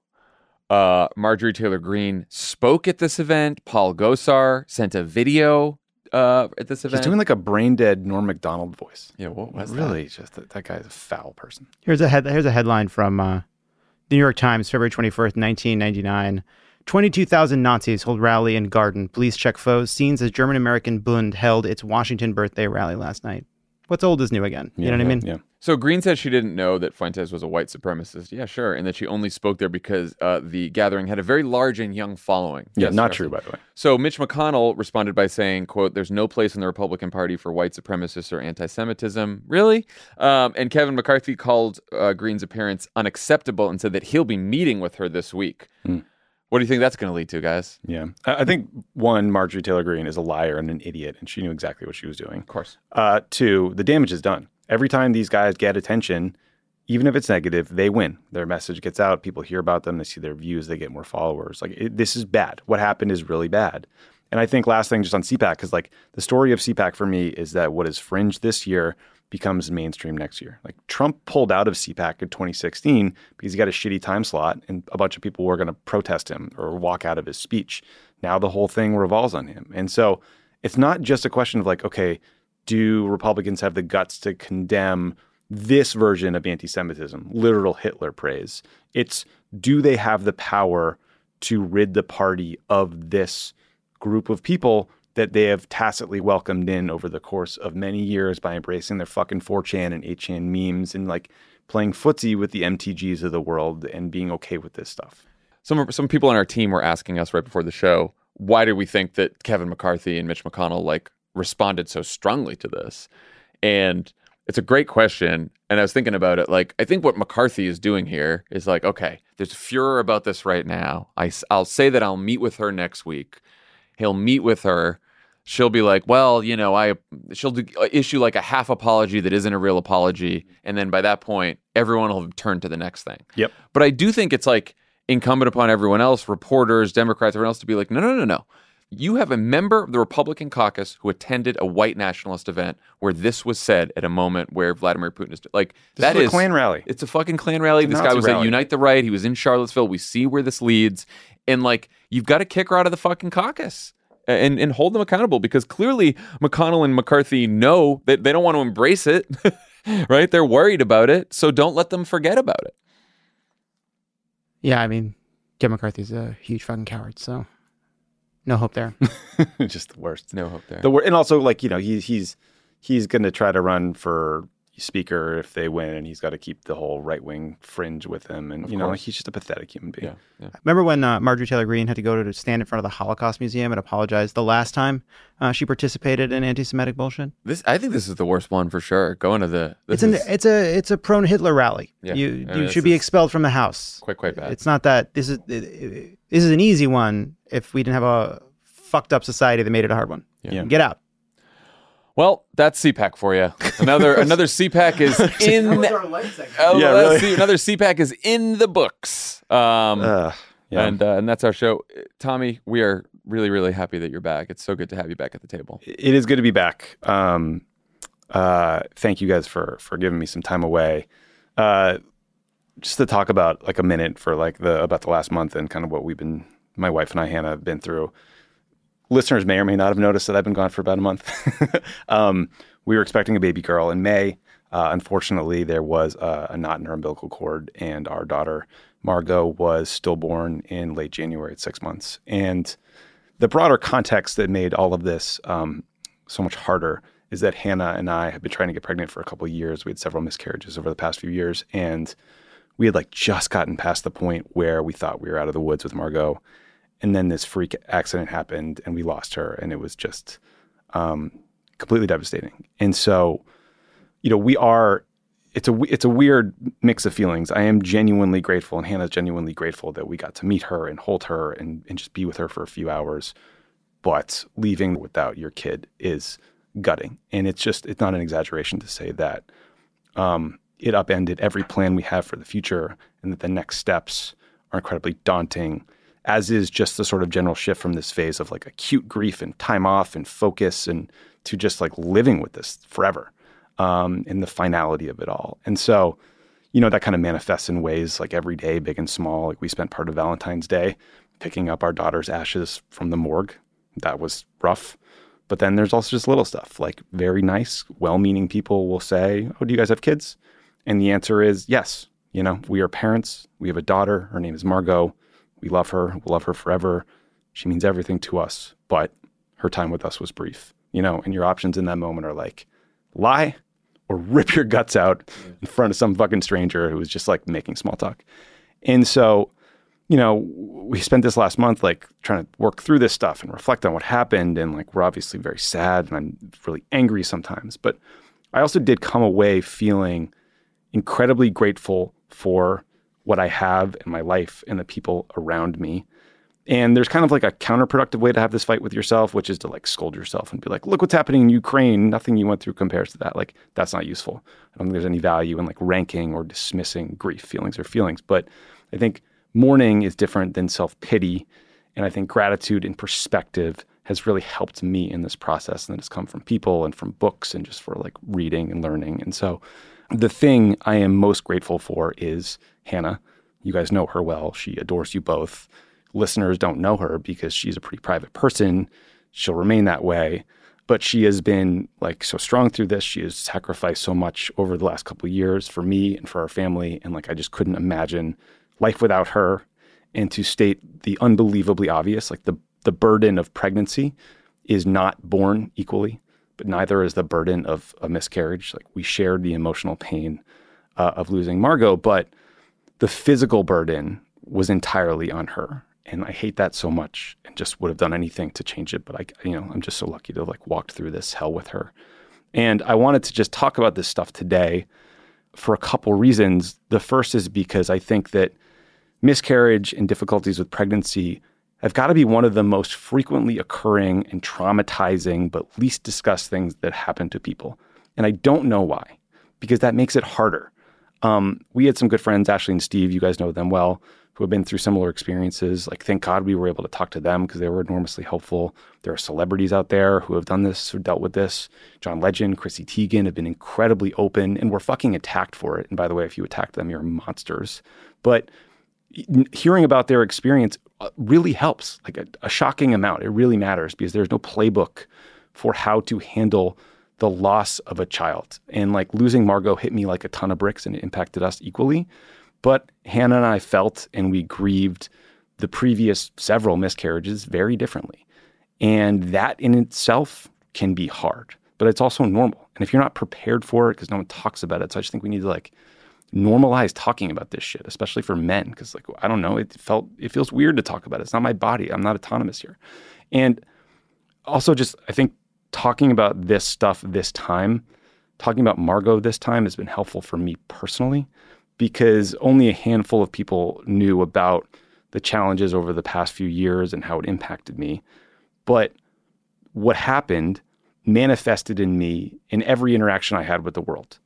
Uh, Marjorie Taylor Greene spoke at this event. Paul Gosar sent a video uh, at this event. He's doing like a brain dead Norm Macdonald voice. Yeah, what was really that? just that, that guy's a foul person. Here's a head, here's a headline from uh, the New York Times, February twenty-first, nineteen ninety-nine. twenty-two thousand Nazis hold rally in Garden. Police check foes. Scenes as German-American Bund held its Washington birthday rally last night. What's old is new again. You yeah, know what yeah, I mean? Yeah. So Greene said she didn't know that Fuentes was a white supremacist. Yeah, sure. And that she only spoke there because uh, the gathering had a very large and young following. Yeah, Yes, not yes. true, by the way. So Mitch McConnell responded by saying, quote, "There's no place in the Republican Party for white supremacists or anti-Semitism." Really? Um, and Kevin McCarthy called uh, Greene's appearance unacceptable and said that he'll be meeting with her this week. Mm. What do you think that's going to lead to, guys? Yeah. I I think, one, Marjorie Taylor Greene is a liar and an idiot, and she knew exactly what she was doing. Of course. Uh, two, the damage is done. Every time these guys get attention, even if it's negative, they win. Their message gets out. People hear about them. They see their views. They get more followers. Like, it, this is bad. What happened is really bad. And I think last thing just on CPAC, because like the story of CPAC for me is that what is fringe this year becomes mainstream next year. Like Trump pulled out of CPAC in twenty sixteen because he got a shitty time slot and a bunch of people were going to protest him or walk out of his speech. Now the whole thing revolves on him. And so it's not just a question of like, okay, do Republicans have the guts to condemn this version of anti-Semitism, literal Hitler praise? It's, do they have the power to rid the party of this group of people that they have tacitly welcomed in over the course of many years by embracing their fucking four chan and eight chan memes and like playing footsie with the M T Gs of the world and being okay with this stuff? Some some people on our team were asking us right before the show, why do we think that Kevin McCarthy and Mitch McConnell like responded so strongly to this? And it's a great question. And I was thinking about it. Like, I think what McCarthy is doing here is like, okay, there's furor about this right now. I, I'll say that I'll meet with her next week. He'll meet with her. She'll be like, well, you know, I she'll do, issue like a half apology that isn't a real apology. And then by that point, everyone will turn to the next thing. Yep. But I do think it's like incumbent upon everyone else, reporters, Democrats, everyone else to be like, no, no, no, no. You have a member of the Republican caucus who attended a white nationalist event where this was said at a moment where Vladimir Putin is like, This that is a is Klan rally. It's a fucking Klan rally. It's a This Nazi guy was rally. at Unite the Right. He was in Charlottesville. We see where this leads. And like, you've got to kick her out of the fucking caucus and, and hold them accountable, because clearly McConnell and McCarthy know that they don't want to embrace it, right? They're worried about it. So don't let them forget about it. Yeah, I mean, Kevin McCarthy's a huge fucking coward, so no hope there. Just the worst. No hope there. The wor- and also, like, you know, he, he's he's going to try to run for speaker if they win, and he's got to keep the whole right wing fringe with him. And, Of you know, course. he's just a pathetic human being. Yeah, yeah. Remember when uh, Marjorie Taylor Greene had to go to stand in front of the Holocaust Museum and apologize the last time uh, she participated in anti-Semitic bullshit? This, I think this is the worst one for sure. Going to the, this It's an is it's a it's a pro Hitler rally. Yeah. You I you mean, this should be is expelled from the house. quite, quite bad. It's not that this is it, it, this is an easy one. If we didn't have a fucked up society that made it a hard one, Yeah. get out. Well, that's CPAC for you. Another another CPAC is in. Oh, Yeah, let's really. see, another CPAC is in the books. Um, Uh, yeah. And uh, and that's our show. Tommy, we are really really happy that you're back. It's so good to have you back at the table. It is good to be back. Um, uh, thank you guys for for giving me some time away. Uh, just to talk about like a minute for like the about the last month and kind of what we've been, my wife and I, Hannah, have been through. Listeners may or may not have noticed that I've been gone for about a month. um, we were expecting a baby girl in May. Uh, unfortunately, there was a, a knot in her umbilical cord, and our daughter Margot was stillborn in late January at six months. And the broader context that made all of this um, so much harder is that Hannah and I have been trying to get pregnant for a couple of years. We had several miscarriages over the past few years, and we had like just gotten past the point where we thought we were out of the woods with Margot. And then this freak accident happened and we lost her, and it was just um, completely devastating. And so, you know, we are, it's a, it's a weird mix of feelings. I am genuinely grateful, and Hannah's genuinely grateful that we got to meet her and hold her and, and just be with her for a few hours. But leaving without your kid is gutting. And it's just, it's not an exaggeration to say that um, it upended every plan we have for the future, and that the next steps are incredibly daunting, as is just the sort of general shift from this phase of like acute grief and time off and focus and to just like living with this forever um, and the finality of it all. And so, you know, that kind of manifests in ways like every day, big and small. Like we spent part of Valentine's Day picking up our daughter's ashes from the morgue. That was rough. But then there's also just little stuff, like very nice, well-meaning people will say, oh, do you guys have kids? And the answer is yes. You know, we are parents. We have a daughter. Her name is Margot. We love her. We'll love her forever. She means everything to us. But her time with us was brief. You know, and your options in that moment are like lie or rip your guts out yeah. in front of some fucking stranger who was just like making small talk. And so, you know, we spent this last month like trying to work through this stuff and reflect on what happened. And like, we're obviously very sad and I'm really angry sometimes. But I also did come away feeling incredibly grateful for what I have in my life and the people around me. And there's kind of like a counterproductive way to have this fight with yourself, which is to like scold yourself and be like, look what's happening in Ukraine. Nothing you went through compares to that. Like, that's not useful. I don't think there's any value in like ranking or dismissing grief. Feelings are feelings. But I think mourning is different than self-pity. And I think gratitude and perspective has really helped me in this process. And it's come from people and from books and just for like reading and learning. And so the thing I am most grateful for is Hannah. You guys know her well. She adores you both. Listeners don't know her because she's a pretty private person. She'll remain that way. But she has been like so strong through this. She has sacrificed so much over the last couple of years for me and for our family. And like, I just couldn't imagine life without her. And to state the unbelievably obvious, like the, the burden of pregnancy is not borne equally, but neither is the burden of a miscarriage. Like we shared the emotional pain uh, of losing Margot, but the physical burden was entirely on her. And I hate that so much and just would have done anything to change it. But I, you know, I'm just so lucky to have like walked through this hell with her. And I wanted to just talk about this stuff today for a couple reasons. The first is because I think that miscarriage and difficulties with pregnancy have got to be one of the most frequently occurring and traumatizing, but least discussed things that happen to people. And I don't know why, because that makes it harder. Um, we had some good friends, Ashley and Steve, you guys know them well, who have been through similar experiences. Like, thank God we were able to talk to them because they were enormously helpful. There are celebrities out there who have done this, who dealt with this. John Legend, Chrissy Teigen have been incredibly open and were fucking attacked for it. And by the way, if you attack them, you're monsters. But hearing about their experience really helps, like a, a shocking amount. It really matters because there's no playbook for how to handle the loss of a child. And like losing Margot hit me like a ton of bricks and it impacted us equally. But Hannah and I felt and we grieved the previous several miscarriages very differently. And that in itself can be hard, but it's also normal. And if you're not prepared for it, because no one talks about it, so I just think we need to like normalize talking about this shit, especially for men. Because like, I don't know, it felt, it feels weird to talk about it. It's not my body. I'm not autonomous here. And also just, I think talking about this stuff this time, talking about Margot this time has been helpful for me personally, because only a handful of people knew about the challenges over the past few years and how it impacted me. But what happened manifested in me in every interaction I had with the world.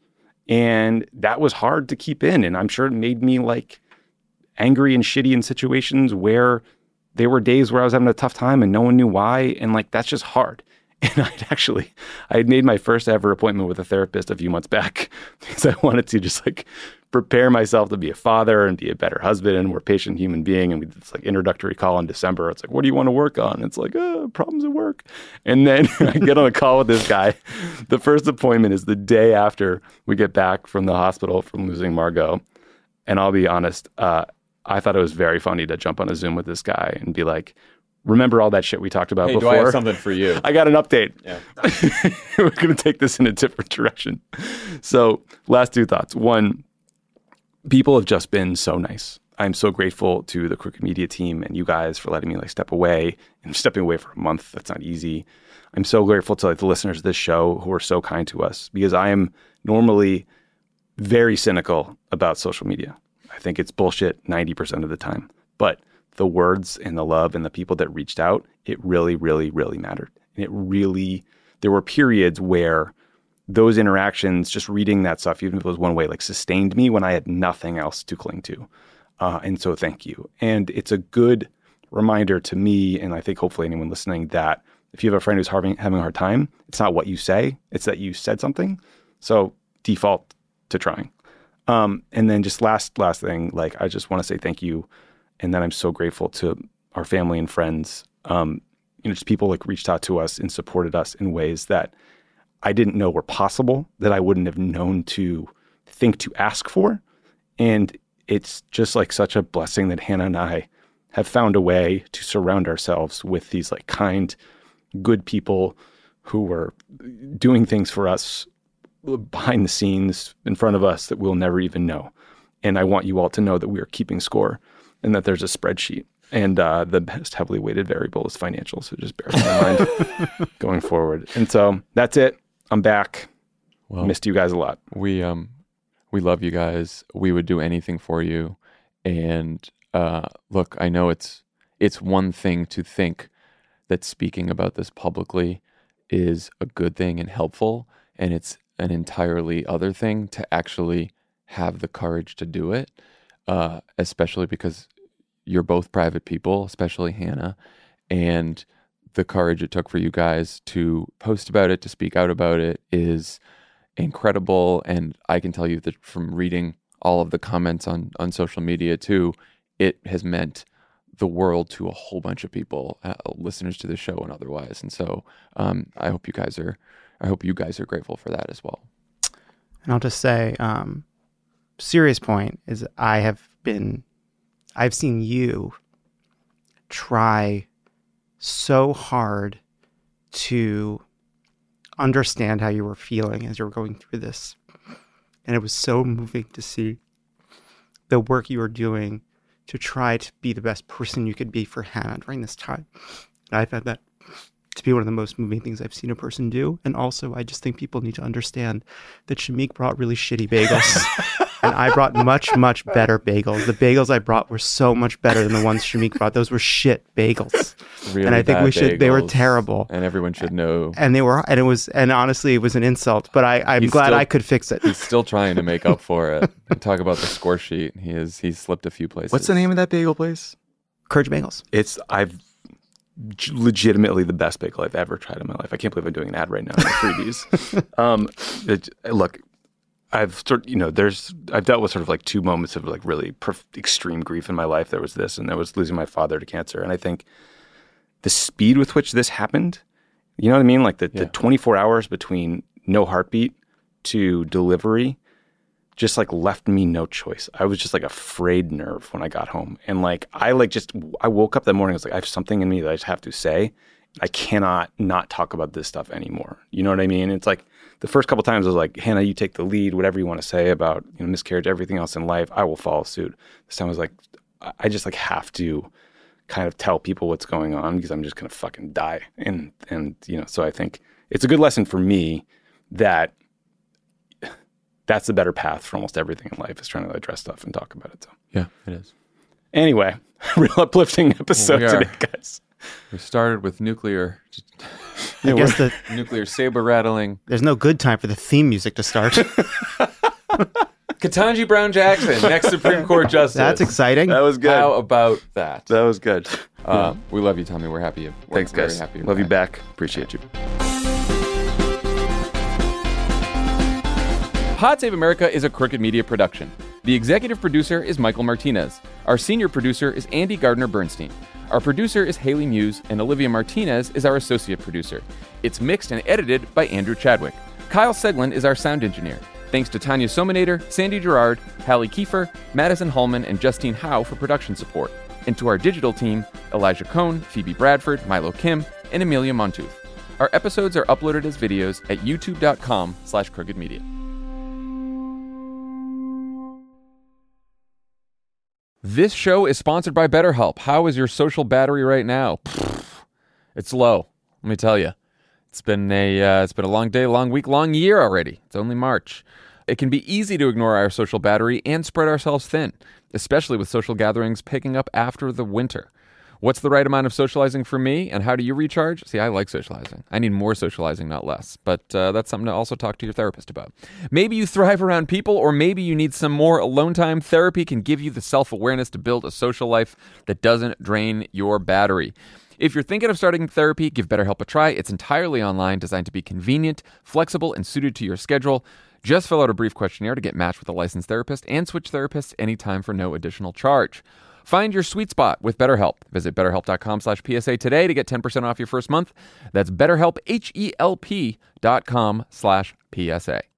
And that was hard to keep in. And I'm sure it made me like angry and shitty in situations where there were days where I was having a tough time and no one knew why. And like, that's just hard. And I'd actually, I had made my first ever appointment with a therapist a few months back because I wanted to just like prepare myself to be a father and be a better husband and more patient human being. And we did this like introductory call in December. It's like, what do you want to work on? And it's like, oh, problems at work. And then I get on a call with this guy. The first appointment is the day after we get back from the hospital from losing Margot. And I'll be honest, uh, I thought it was very funny to jump on a Zoom with this guy and be like, remember all that shit we talked about hey, before? Do I have something for you? I got an update. Yeah. We're going to take this in a different direction. So last two thoughts. One, people have just been so nice. I'm so grateful to the Crooked Media team and you guys for letting me like step away. And stepping away for a month, that's not easy. I'm so grateful to like the listeners of this show who are so kind to us, because I am normally very cynical about social media. I think it's bullshit ninety percent of the time. But the words and the love and the people that reached out, it really, really, really mattered. And it really, there were periods where those interactions, just reading that stuff, even if it was one way, like sustained me when I had nothing else to cling to. Uh, and so thank you. And it's a good reminder to me, and I think hopefully anyone listening, that if you have a friend who's having, having a hard time, it's not what you say, it's that you said something. So default to trying. Um, and then just last, last thing, like I just want to say thank you. And then I'm so grateful to our family and friends. Um, you know, just people like reached out to us and supported us in ways that I didn't know were possible, that I wouldn't have known to think to ask for. And it's just like such a blessing that Hannah and I have found a way to surround ourselves with these like kind, good people who were doing things for us behind the scenes in front of us that we'll never even know. And I want you all to know that we are keeping score and that there's a spreadsheet. And uh, the best heavily weighted variable is financial. So just bear that in mind going forward. And so that's it. I'm back. Well, missed you guys a lot. We um we love you guys. We would do anything for you. And uh, look, I know it's it's one thing to think that speaking about this publicly is a good thing and helpful, and it's an entirely other thing to actually have the courage to do it, uh, especially because you're both private people, especially Hannah, and the courage it took for you guys to post about it, to speak out about it is incredible. And I can tell you that from reading all of the comments on, on social media too, it has meant the world to a whole bunch of people, uh, listeners to the show and otherwise. And so um, I hope you guys are, I hope you guys are grateful for that as well. And I'll just say, um, serious point is I have been, I've seen you try so hard to understand how you were feeling as you were going through this. And it was so moving to see the work you were doing to try to be the best person you could be for Hannah during this time. And I found that to be one of the most moving things I've seen a person do. And also, I just think people need to understand that Shamik brought really shitty bagels. And I brought much, much better bagels. The bagels I brought were so much better than the ones Shamik brought. Those were shit bagels. Really and I think bad we should, bagels, they were terrible. And everyone should know. And they were, and it was, and honestly, it was an insult, but I, I'm He's glad still- I could fix it. He's still trying to make up for it. And talk about the score sheet. He is, he's slipped a few places. What's the name of that bagel place? Courage Bagels. It's, I've g- legitimately the best bagel I've ever tried in my life. I can't believe I'm doing an ad right now. Freebies. um, it, look, I've sort you know, there's, I've dealt with sort of like two moments of like really perf- extreme grief in my life. There was this, and there was losing my father to cancer. And I think the speed with which this happened, you know what I mean? Like the, Yeah. the twenty-four hours between no heartbeat to delivery just like left me no choice. I was just like a frayed nerve when I got home. And like, I like just, I woke up that morning, I was like, I have something in me that I just have to say. I cannot not talk about this stuff anymore. You know what I mean? It's like the first couple times I was like, Hannah, you take the lead, whatever you want to say about, you know, miscarriage, everything else in life, I will follow suit. This time I was like, I just like have to kind of tell people what's going on because I'm just going to fucking die. And, and, you know, so I think it's a good lesson for me that that's the better path for almost everything in life is trying to address stuff and talk about it. So Yeah, it is. Anyway, real uplifting episode Well, we are. today, guys. We started with nuclear, I guess the, nuclear saber rattling. there's no good time for the theme music to start. Ketanji Brown Jackson, next Supreme Court Justice. That's exciting. That was good. How about that? That was good. Uh, we love you, Tommy. We're happy. We're Thanks, very guys. happy you're Love you back. Appreciate you. Pod Save America is a Crooked Media production. The executive producer is Michael Martinez. Our senior producer is Andy Gardner-Bernstein. Our producer is Haley Muse, and Olivia Martinez is our associate producer. It's mixed and edited by Andrew Chadwick. Kyle Seglin is our sound engineer. Thanks to Tanya Sominator, Sandy Gerard, Hallie Kiefer, Madison Hallman, and Justine Howe for production support. And to our digital team, Elijah Cohn, Phoebe Bradford, Milo Kim, and Amelia Montooth. Our episodes are uploaded as videos at youtube.com slash crooked media. This show is sponsored by BetterHelp. How is your social battery right now? It's low, let me tell you. It's been a uh, it's been a long day, long week, long year already. It's only March. It can be easy to ignore our social battery and spread ourselves thin, especially with social gatherings picking up after the winter. What's the right amount of socializing for me, and how do you recharge? See, I like socializing. I need more socializing, not less. But uh, that's something to also talk to your therapist about. Maybe you thrive around people, or maybe you need some more alone time. Therapy can give you the self-awareness to build a social life that doesn't drain your battery. If you're thinking of starting therapy, give BetterHelp a try. It's entirely online, designed to be convenient, flexible, and suited to your schedule. Just fill out a brief questionnaire to get matched with a licensed therapist and switch therapists anytime for no additional charge. Find your sweet spot with BetterHelp. Visit betterhelp.com slash PSA today to get ten percent off your first month. That's BetterHelp, H E L P dot com slash PSA.